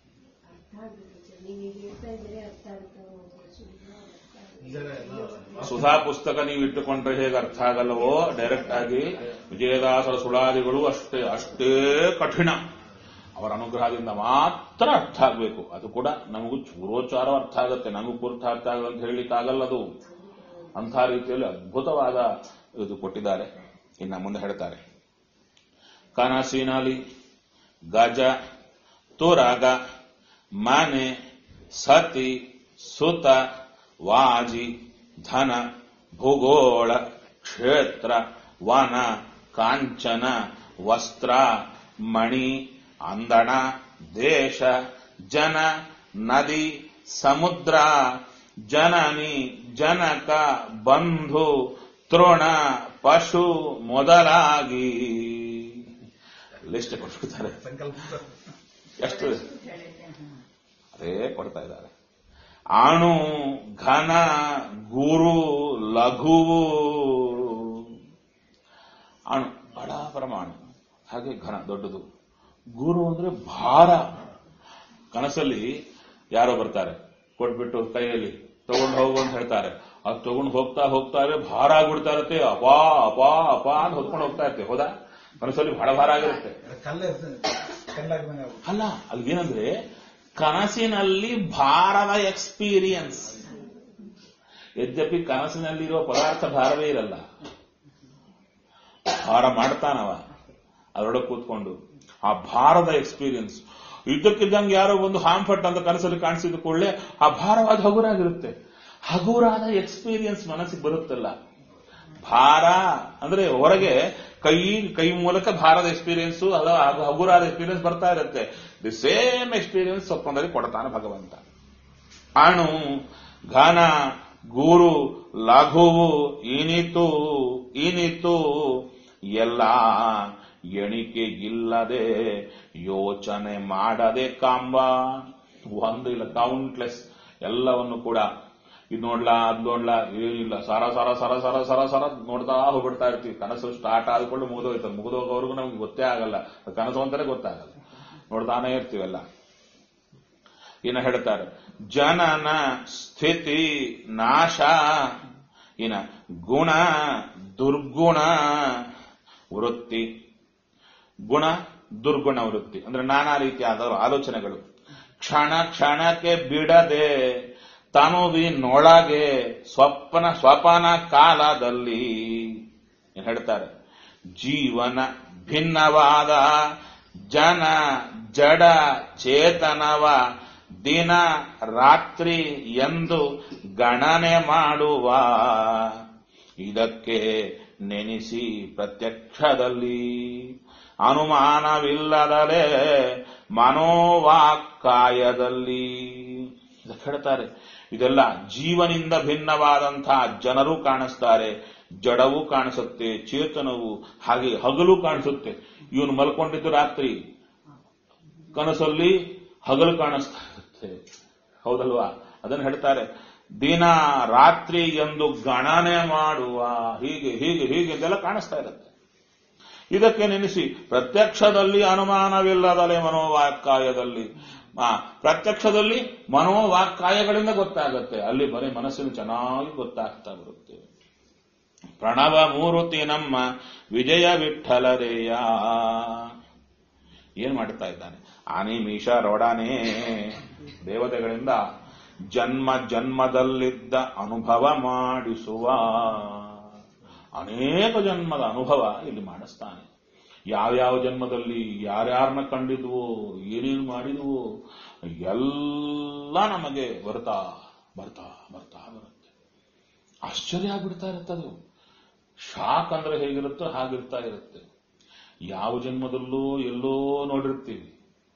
Speaker 1: ಸುಧಾ ಪುಸ್ತಕ ನೀವು ಇಟ್ಟುಕೊಂಡ್ರೆ ಹೇಗೆ ಅರ್ಥ ಆಗಲ್ಲವೋ ಡೈರೆಕ್ಟ್ ಆಗಿ ವಿಜಯದಾಸರ ಸುಳಾದಿಗಳು ಅಷ್ಟೇ ಅಷ್ಟೇ ಕಠಿಣ. ಅವರ ಅನುಗ್ರಹದಿಂದ ಮಾತ್ರ ಅರ್ಥ ಆಗಬೇಕು. ಅದು ಕೂಡ ನಮಗೂ ಚೂರೋಚ್ಚಾರ ಅರ್ಥ ಆಗುತ್ತೆ, ನಮಗೂ ಪೂರ್ತಿ ಅರ್ಥ ಆಗಲ್ಲ ಅಂತ ಹೇಳಲಿಕ್ಕಾಗಲ್ಲ. ಅದು ಅಂಥ ರೀತಿಯಲ್ಲಿ ಅದ್ಭುತವಾದ ಇದು ಕೊಟ್ಟಿದ್ದಾರೆ. ಇನ್ನ ಮುಂದೆ ಹೇಳ್ತಾರೆ, ಕನಸಿನಲ್ಲಿ ಗಜ ತುರಗ ಮನೆ ಸತಿ ಸುತ ವಾಜಿ ಧನ ಭೂಗೋಳ ಕ್ಷೇತ್ರ ವನ ಕಾಂಚನ ವಸ್ತ್ರ ಮಣಿ ಅಂದಣ ದೇಶ ಜನ ನದಿ ಸಮುದ್ರ ಜನನಿ ಜನಕ ಬಂಧು ತೃಣ ಪಶು ಮೊದಲಾಗಿ ಲಿಸ್ಟ್ ಕೊಟ್ಬಿಡ್ತಾರೆ. ಎಷ್ಟು ಅದೇ ಕೊಡ್ತಾ ಇದ್ದಾರೆ. ಅಣು ಘನ ಗುರು ಲಘುವು. ಅಣು ಬಡ ಪ್ರಮಾಣ, ಹಾಗೆ ಘನ ದೊಡ್ಡದು. ಗುರು ಅಂದ್ರೆ ಭಾರ. ಕನಸಲ್ಲಿ ಯಾರೋ ಬರ್ತಾರೆ, ಕೊಟ್ಬಿಟ್ಟು ಕೈಯಲ್ಲಿ ತಗೊಂಡು ಹೋಗು ಅಂತ ಹೇಳ್ತಾರೆ. ಅದು ತಗೊಂಡು ಹೋಗ್ತಾ ಹೋಗ್ತಾ ಇದ್ರೆ ಭಾರ ಆಗ್ಬಿಡ್ತಾ ಇರುತ್ತೆ. ಅಪಾ ಅಪಾ ಅಪಾ ಅಂತ ಹೊತ್ಕೊಂಡು ಹೋಗ್ತಾ ಇರುತ್ತೆ. ಹೌದಾ? ಕನಸಲ್ಲಿ ಬಹಳ ಭಾರ ಆಗಿರುತ್ತೆ. ಅಲ್ಲ, ಅಲ್ಲಿ ಏನಂದ್ರೆ ಕನಸಿನಲ್ಲಿ ಭಾರದ ಎಕ್ಸ್ಪೀರಿಯನ್ಸ್. ಯದ್ಯಪಿ ಕನಸಿನಲ್ಲಿರೋ ಪದಾರ್ಥ ಭಾರವೇ ಇರಲ್ಲ, ಭಾರ ಮಾಡ್ತಾನವ ಅದರೊಳಗೆ ಕೂತ್ಕೊಂಡು. ಆ ಭಾರದ ಎಕ್ಸ್ಪೀರಿಯನ್ಸ್ ಇದ್ದಕ್ಕಿದ್ದಂಗೆ ಯಾರೋ ಒಂದು ಹಾಂಫಟ್ ಅಂತ ಕನಸಲ್ಲಿ ಕಾಣಿಸಿದ ಕೂಡಲೇ ಆ ಭಾರವಾದ ಹಗುರಾಗಿರುತ್ತೆ. ಹಗುರಾದ ಎಕ್ಸ್ಪೀರಿಯನ್ಸ್ ಮನಸ್ಸಿಗೆ ಬರುತ್ತಲ್ಲ. ಭಾರ ಅಂದ್ರೆ ಹೊರಗೆ ಕೈ ಕೈ ಮೂಲಕ ಭಾರದ ಎಕ್ಸ್ಪೀರಿಯನ್ಸ್, ಅದ ಹಗುರಾದ ಎಕ್ಸ್ಪೀರಿಯನ್ಸ್ ಬರ್ತಾ ಇರುತ್ತೆ. ದಿ ಸೇಮ್ ಎಕ್ಸ್ಪೀರಿಯನ್ಸ್ ಸ್ವಪ್ನದಲ್ಲಿ ಕೊಡ್ತಾನೆ ಭಗವಂತ. ಅಣು ಘನ ಗುರು ಲಘುವು ಇನಿತು ಇನಿತು ಎಲ್ಲ ಎಣಿಕೆ ಇಲ್ಲದೆ ಯೋಚನೆ ಮಾಡದೆ ಕಾಂಬ. ಒಂದು ಇಲ್ಲ, ಕೌಂಟ್ಲೆಸ್ ಎಲ್ಲವನ್ನು ಕೂಡ ಇದು ನೋಡ್ಲಾ ಅದ್ ನೋಡ್ಲಾ ಏನಿಲ್ಲ, ಸರ ಸರ ಸರ ಸರ ಸರ ಸರ ನೋಡ್ತಾ ಹೋಗ್ಬಿಡ್ತಾ ಇರ್ತೀವಿ. ಕನಸು ಸ್ಟಾರ್ಟ್ ಆದ್ಕೊಂಡು ಮುಗಿದೋಯ್ತದೆ. ಮುಗಿದೋಗೋವರೆಗೂ ನಮ್ಗೆ ಗೊತ್ತೇ ಆಗಲ್ಲ, ಕನಸು ಅಂತಾನೆ ಗೊತ್ತಾಗಲ್ಲ, ನೋಡ್ತಾನೆ ಇರ್ತೀವಲ್ಲ. ಇನ್ನು ಹೇಳ್ತಾರೆ, ಜನನ ಸ್ಥಿತಿ ನಾಶ. ಇನ್ನ ಗುಣ ದುರ್ಗುಣ ವೃತ್ತಿ. ಗುಣ ದುರ್ಗುಣ ವೃತ್ತಿ ಅಂದ್ರೆ ನಾನಾ ರೀತಿಯಾದ ಆಲೋಚನೆಗಳು. ಕ್ಷಣ ಕ್ಷಣಕ್ಕೆ ಬಿಡದೆ ತನುವಿನೊಳಗೆ ಸ್ವಪ್ನ ಸ್ವಪನ ಕಾಲದಲ್ಲಿ ಏನ್ ಹೇಳ್ತಾರೆ, ಜೀವನ ಭಿನ್ನವಾದ ಜನ ಜಡ ಚೇತನವ ದಿನ ರಾತ್ರಿ ಎಂದು ಗಣನೆ ಮಾಡುವ. ಇದಕ್ಕೆ ನೆನೆಸಿ ಪ್ರತ್ಯಕ್ಷದಲ್ಲಿ ಅನುಮಾನವಿಲ್ಲದಲೇ ಮನೋವಾಕ್ಕಾಯದಲ್ಲಿ. ಇದಕ್ಕೆ ಹೇಳ್ತಾರೆ, ಇದೆಲ್ಲ ಜೀವನಿಂದ ಭಿನ್ನವಾದಂತಹ ಜನರು ಕಾಣಿಸ್ತಾರೆ, ಜಡವೂ ಕಾಣಿಸುತ್ತೆ, ಚೇತನವು ಹಾಗೆ ಹಗಲು ಕಾಣಿಸುತ್ತೆ. ಇವನು ಮಲ್ಕೊಂಡಿದ್ದು ರಾತ್ರಿ, ಕನಸಲ್ಲಿ ಹಗಲು ಕಾಣಿಸ್ತಾ ಇರುತ್ತೆ. ಹೌದಲ್ವಾ? ಅದನ್ನು ಹೇಳ್ತಾರೆ, ದಿನ ರಾತ್ರಿ ಎಂದು ಗಣನೆ ಮಾಡುವ. ಹೀಗೆ ಹೀಗೆ ಹೀಗೆ ಇದೆಲ್ಲ ಕಾಣಿಸ್ತಾ ಇರುತ್ತೆ. ಇದಕ್ಕೆ ನೆನೆಸಿ ಪ್ರತ್ಯಕ್ಷದಲ್ಲಿ ಅನುಮಾನವಿಲ್ಲದಲೇ ಮನೋವಾಕ್ಕಾಯದಲ್ಲಿ. ಆ ಪ್ರತ್ಯಕ್ಷದಲ್ಲಿ ಮನೋವಾಕ್ಕಾಯಗಳಿಂದ ಗೊತ್ತಾಗುತ್ತೆ, ಅಲ್ಲಿ ಬರೀ ಮನಸ್ಸಿನ ಚೆನ್ನಾಗಿ ಗೊತ್ತಾಗ್ತಾ ಬರುತ್ತೆ. ಪ್ರಣವ ಮೂರುತಿ ನಮ್ಮ ವಿಜಯ ವಿಠಲರೇಯ ಏನ್ ಮಾಡ್ತಾ ಇದ್ದಾನೆ? ಅನಿಮಿಷರೊಡನೆ ದೇವತೆಗಳಿಂದ ಜನ್ಮ ಜನ್ಮದಲ್ಲಿದ್ದ ಅನುಭವ ಮಾಡಿಸುವ. ಅನೇಕ ಜನ್ಮದ ಅನುಭವ ಇಲ್ಲಿ ಮಾಡಿಸ್ತಾನೆ. ಯಾವ್ಯಾವ ಜನ್ಮದಲ್ಲಿ ಯಾರ್ಯಾರನ್ನ ಕಂಡಿದ್ವೋ, ಏನೇನು ಮಾಡಿದ್ವೋ ಎಲ್ಲ ನಮಗೆ ಬರ್ತಾ ಬರ್ತಾ ಬರ್ತಾ ಬರುತ್ತೆ. ಆಶ್ಚರ್ಯ ಆಗ್ಬಿಡ್ತಾ ಇರುತ್ತದು. ಶಾಕ್ ಅಂದ್ರೆ ಹೇಗಿರುತ್ತೋ ಹಾಗಿರ್ತಾ ಇರುತ್ತೆ. ಯಾವ ಜನ್ಮದಲ್ಲೂ ಎಲ್ಲೋ ನೋಡಿರ್ತೀವಿ,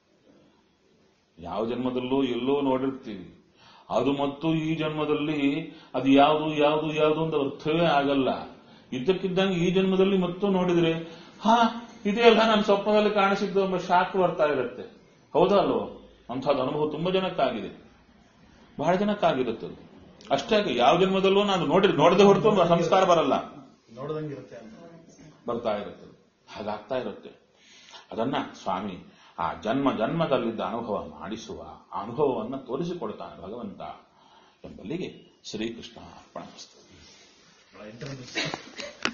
Speaker 1: ಯಾವ ಜನ್ಮದಲ್ಲೂ ಎಲ್ಲೋ ನೋಡಿರ್ತೀವಿ. ಅದು ಮತ್ತು ಈ ಜನ್ಮದಲ್ಲಿ ಅದು ಯಾವುದು ಯಾವುದು ಯಾವುದು ಅಂತ ಅರ್ಥವೇ ಆಗಲ್ಲ. ಇದ್ದಕ್ಕಿದ್ದಂಗೆ ಈ ಜನ್ಮದಲ್ಲಿ ಮತ್ತೂ ನೋಡಿದ್ರೆ ಹಾ ಇದೇ ಅಲ್ಲ ನನ್ನ ಸ್ವಪ್ನದಲ್ಲಿ ಕಾಣಿಸಿದ್ದು ಎಂಬ ಶಾಕ್ ಬರ್ತಾ ಇರುತ್ತೆ. ಹೌದಾ ಅಲ್ವೋ? ಅಂಥದ್ದು ಅನುಭವ ತುಂಬಾ ಜನಕ್ಕಾಗಿದೆ, ಬಹಳ ಜನಕ್ಕಾಗಿರುತ್ತೆ. ಅಷ್ಟೇ ಯಾವ ಜನ್ಮದಲ್ಲೂ ನಾನು ನೋಡಿ ನೋಡದೆ ಹೊರತು ಸಂಸ್ಕಾರ ಬರಲ್ಲ,
Speaker 3: ನೋಡ್ದಂಗಿರುತ್ತೆ
Speaker 1: ಬರ್ತಾ ಇರುತ್ತೆ, ಹಾಗಾಗ್ತಾ ಇರುತ್ತೆ. ಅದನ್ನ ಸ್ವಾಮಿ ಆ ಜನ್ಮ ಜನ್ಮದಲ್ಲಿದ್ದ ಅನುಭವ ಮಾಡಿಸುವ ಆ ಅನುಭವವನ್ನು ತೋರಿಸಿಕೊಡ್ತಾನೆ ಭಗವಂತ ಎಂಬಲ್ಲಿಗೆ ಶ್ರೀಕೃಷ್ಣ ಅರ್ಪಣ.